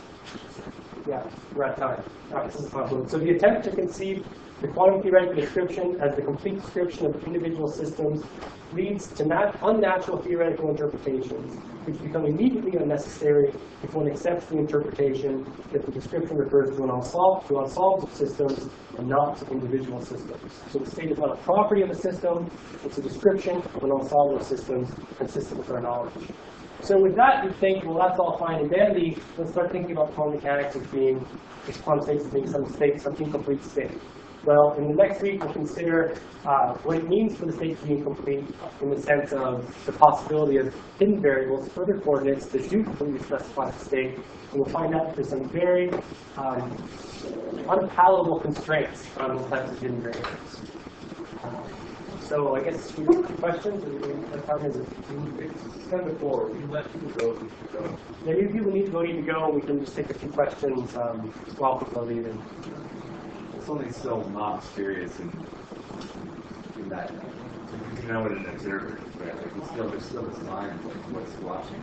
Yeah, we're at time. All right, this is my quote. So the attempt to conceive the quantum theoretical description as the complete description of individual systems leads to nat unnatural theoretical interpretations, which become immediately unnecessary if one accepts the interpretation that the description refers to an ensemble, to ensembles of systems and not to individual systems. So the state is not a property of a system, it's a description of an ensemble of systems consistent with our knowledge. So with that, you think, well, that's all fine and dandy. Let's start thinking about quantum mechanics as being, as quantum states as being some state, some incomplete state. Well, in the next week, we'll consider uh, what it means for the state to be incomplete in the sense of the possibility of hidden variables, further coordinates that do completely specify the state. And we'll find out that there's some very um, unpalatable constraints on those types of hidden variables. Uh, So I guess we have two questions. What time is it? It's ten to four. You let people go, you should go. Yeah, maybe people need to go, need to go. We can just take a few questions um, while people are leaving. Something still not mysterious in, in that. You know what an observer is, right? Like it's still, there's still this line of like what's watching.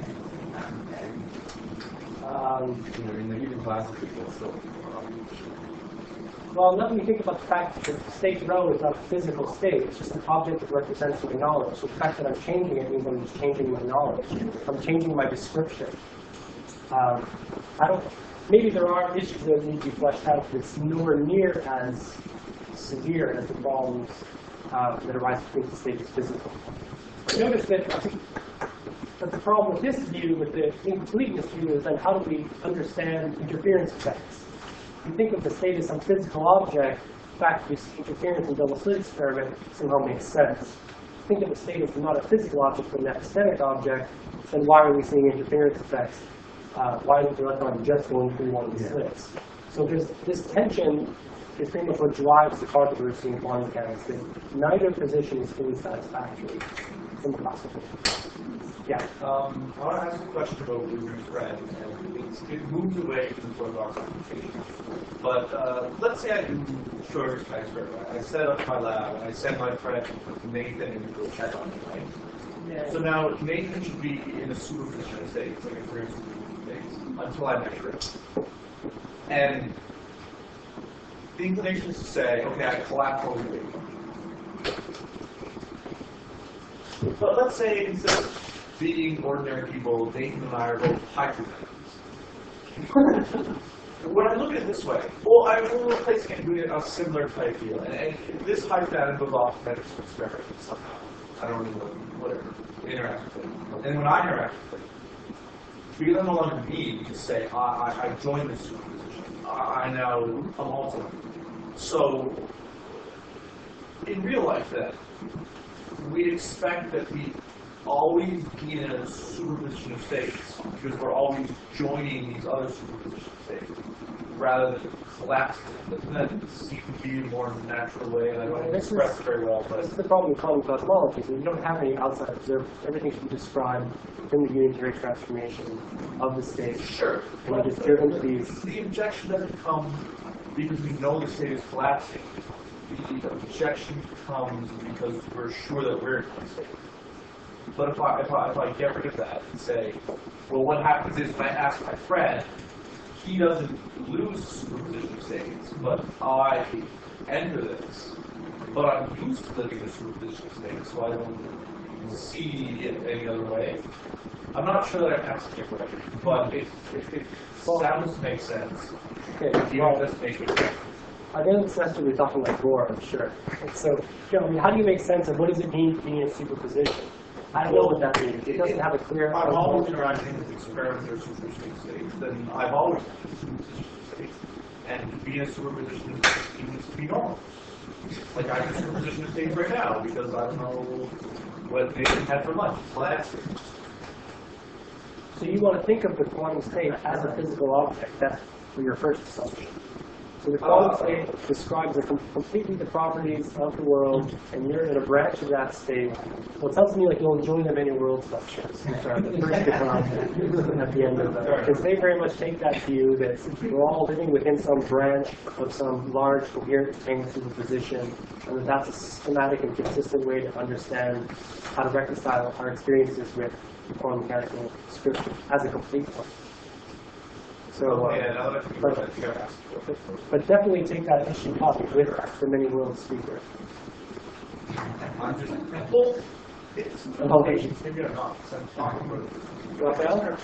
Um, you know, I mean, like even classical people still. Well, now that we think about the fact that the state rho is not a physical state, it's just an object that represents my knowledge. So the fact that I'm changing it means I'm just changing my knowledge. I'm changing my description. Um, I don't. Maybe there are issues that need to be fleshed out that's nowhere near as severe as the problems uh, that arise between the state is physical. Notice that I think that the problem with this view, with the incompleteness view, is then how do we understand interference effects? If you think of the state as some physical object, the fact that we see interference in double slit experiment somehow makes sense. Think of the state as not a physical object but an epistemic object, then why are we seeing interference effects? Uh, why is the electron just going through one of the slits? So there's, this tension is pretty much what drives the controversy in quantum mechanics, that neither position is fully satisfactory. It's impossible. Yeah. Um, I want to ask a question about Ruby's friend, and it's, it moves away from the orthodox application. But uh, let's say I do Schrodinger's experiment. I set up my lab, and I send my friend Nathan in to go check on it, right? Yeah. So now Nathan should be in a superposition state, it's like a three superposition state, until I measure it. And the inclination is to say, okay, I collapse over the But let's say instead of being ordinary people, Nathan and I are both hyperventilators. When I look at it this way, well, I will replace it doing a similar type deal, and, and this hyperventilator goes off to medical experiment somehow. I don't know, whatever, interact with it. And when I interact with it, because I'm no longer me, you just say, I, I, I joined this superposition. I, I now, I'm also. So, in real life then, we expect that we always be in a superposition of states because we're always joining these other superposition states rather than collapsing. Doesn't that seem to be a more natural way? And I don't this express is, it very well. But this is the problem with quantum cosmology. So you don't have any outside observers. Everything should be described within the unitary transformation of the state. Sure. And you just driven to these. The objection doesn't come because we know the state is collapsing. The objection comes because we're sure that we're in a state. But if I, if, I, if I get rid of that and say, well, what happens is when I ask my friend, he doesn't lose superposition states, but I enter this. But I'm used to living in superposition states, so I don't see it any other way. I'm not sure that I can answer your question, but it, it, it sounds to make sense. Okay, You well, just make it sense. at the end of the semester, we're talking like Gore, I'm sure. And so, you know, I mean, how do you make sense of what does it mean to be in superposition? I don't know what that means. It doesn't have a clear. I'm always interacting with experiments or superposition states, then I've always had superposition states. And to be in a superposition state means to be normal. Like I'm in a superposition state right now because I don't know what Nathan had for lunch last year. So you want to think of the quantum state as a physical object. That's for your first assumption. So the quantum Uh, state describes the com completely the properties of the world, and you're in a branch of that state. Well, it sounds to me like you'll enjoy the many worlds lectures. Sorry, the first one at the end of that. Because they very much take that view that we're all living within some branch of some large coherent thing superposition, and that that's a systematic and consistent way to understand how to reconcile our experiences with quantum mechanical description as a complete one. So, uh, yeah, now that I think about it, you gotta ask. but, but definitely take that issue up with the many world speaker. I'm just well, it's Oh, maybe I'm not. So I'm talking about it. Raphael?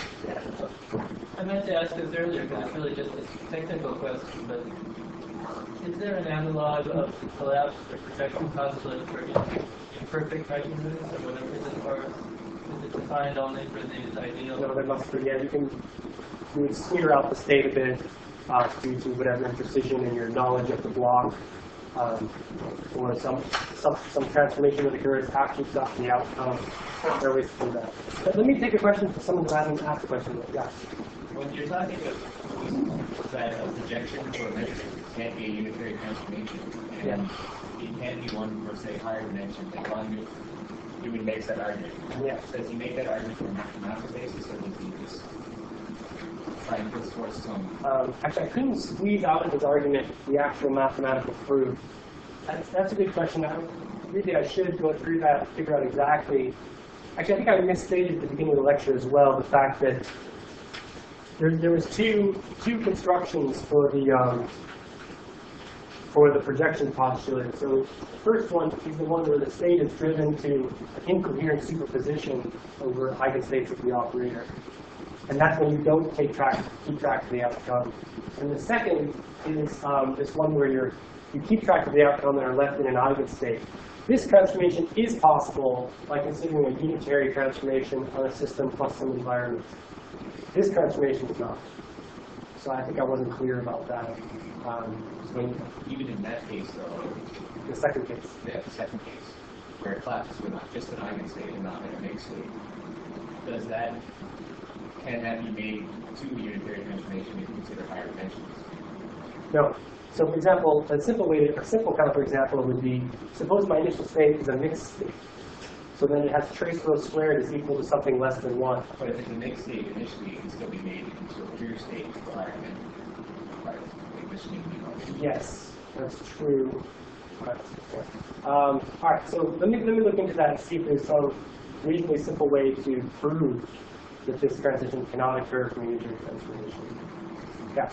I meant to ask this earlier, because it's really just a technical question, but is there an analog of collapse or projection postulate for imperfect measurements or whatever it is, or is it defined only for these ideal? No, there must be. Yeah, you can you would smear out the state a bit uh, due to whatever imprecision in your knowledge of the block, um, or some, some some transformation that occurs after you've got the outcome. There are ways to do that. But let me take a question from someone who hasn't asked a question yet. Yeah. When you're talking about that a projection or a measurement can't be a unitary transformation, and Yeah. it can be one for, say, higher dimension, like one you would make that argument. Yeah. Does he make that argument from a mathematical basis, or does he just try and put forth some? Um, actually, I couldn't squeeze out of his argument the actual mathematical proof. That's, that's a good question. I, really, I should go through that, figure out exactly. Actually, I think I misstated at the beginning of the lecture as well the fact that there, there was two two constructions for the um, for the projection postulate. So the first one is the one where the state is driven to an incoherent superposition over eigenstates of the operator. And that's when you don't take track, keep track of the outcome. And the second is um, this one where you're, you keep track of the outcome and are left in an eigenstate. This transformation is possible by considering a unitary transformation on a system plus some environment. This transformation is not. So I think I wasn't clear about that. Um, So even in that case, though, the second case. yeah, the second case, where it collapses with not just an eigenstate and not in a mixed state, does that, can that be made to a unitary transformation if you consider higher dimensions? No. So for example, a simple way to, a simple counter example would be, suppose my initial state is a mixed state. So then it has trace row squared is equal to something less than one. But if it's a mixed state, initially it can still be made into a pure state for higher dimensions. Right. Like this may be larger. Yes, that's true. Right. Um, all right, so let me let me look into that and see if there's some reasonably simple way to prove that this transition cannot occur from a unitary transformation. Yeah.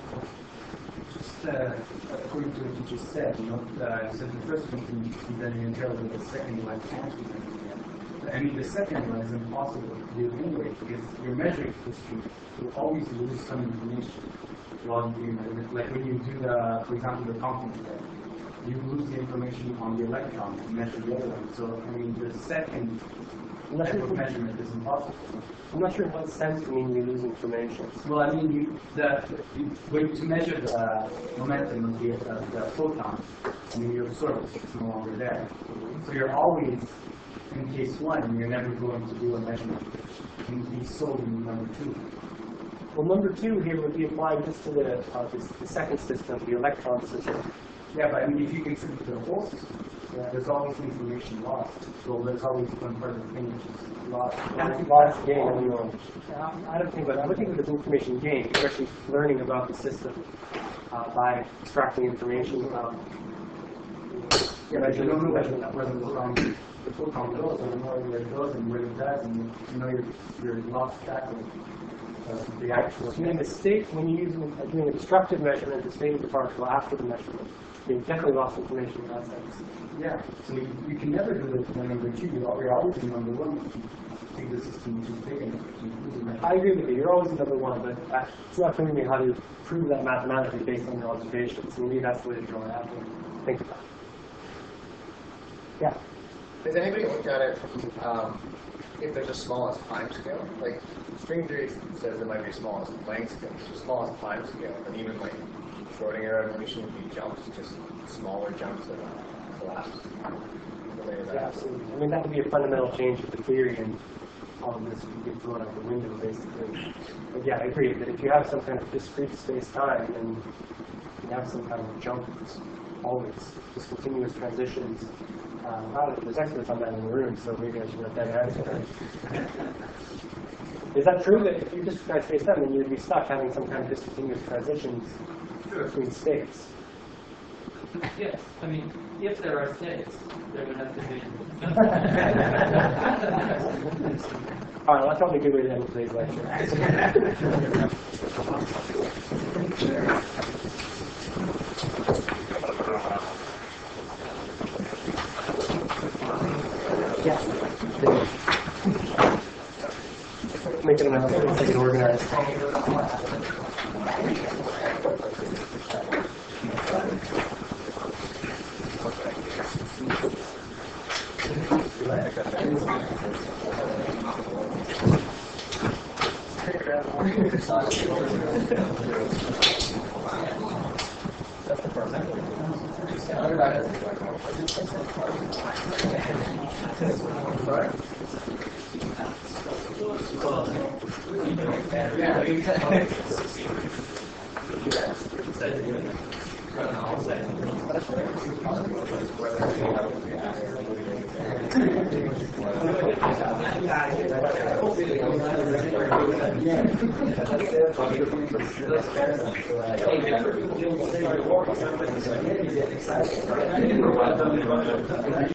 Just uh, according to what you just said, you know, uh, so the first one can be done unitarily, but the second one can't be done unitarily. I mean, the second one is impossible to do anyway, because your measuring history will always lose some information. Well, you, like when you do the, for example, the complement test, you lose the information on the electron to measure the other one. So, I mean, the second type of measurement is impossible. I'm not sure in what sense you mean you lose information. Well, I mean, you, the, you, when to measure the momentum of the, uh, the photon, I mean, your source is no longer there. So you're always, in case one, you're never going to do a measurement. You be solely in number two. Well, number two here would be applied just to the, uh, this, the second system, the electron system. Yeah, but I mean, if you consider the whole system, yeah, there's always information lost. So there's always one part of the thing which is lost. That's lost gain. I mean, um, I don't think, but I would think of it as information gain. You're actually learning about the system uh, by extracting information. Um, yeah, but you don't know where the photon, the photon goes, and you know where it goes and where it does, and you know you're, you're lost track of it. of the actual. And then the state, when you use uh, doing a destructive measurement, the state of the particle after the measurement, you definitely lost information about that. Yeah, so you, you can never do that for number two. You're al- you're always in number one. If you think the system is big enough. You lose the measurement. I agree with you. You're always number one, but uh, it's not clear to me how to prove that mathematically based on your observations. So maybe that's the way to go. I have to think about it. Yeah. Has anybody looked at it um, if there's a smallest time scale? Like, string theory says there might be a smallest length scale, so smallest time scale, and even like Schrodinger evolution would be jumps, just smaller jumps that collapse. Yeah, absolutely. I mean, that would be a fundamental change to the theory, and all of this would get thrown out the window, basically. But yeah, I agree that if you have some kind of discrete space-time, then you have some kind of jump that's always just continuous transitions. Um, wow, there's experts on that in the room, so maybe I should let them answer. Is that true that if you discrete space-time, then you'd be stuck having some kind of discontinuous transitions between states? Yes, I mean, if there are states, there would have to be. All right, well, that's probably a good way to end today's lecture. Yeah. Make it enough, make it organized.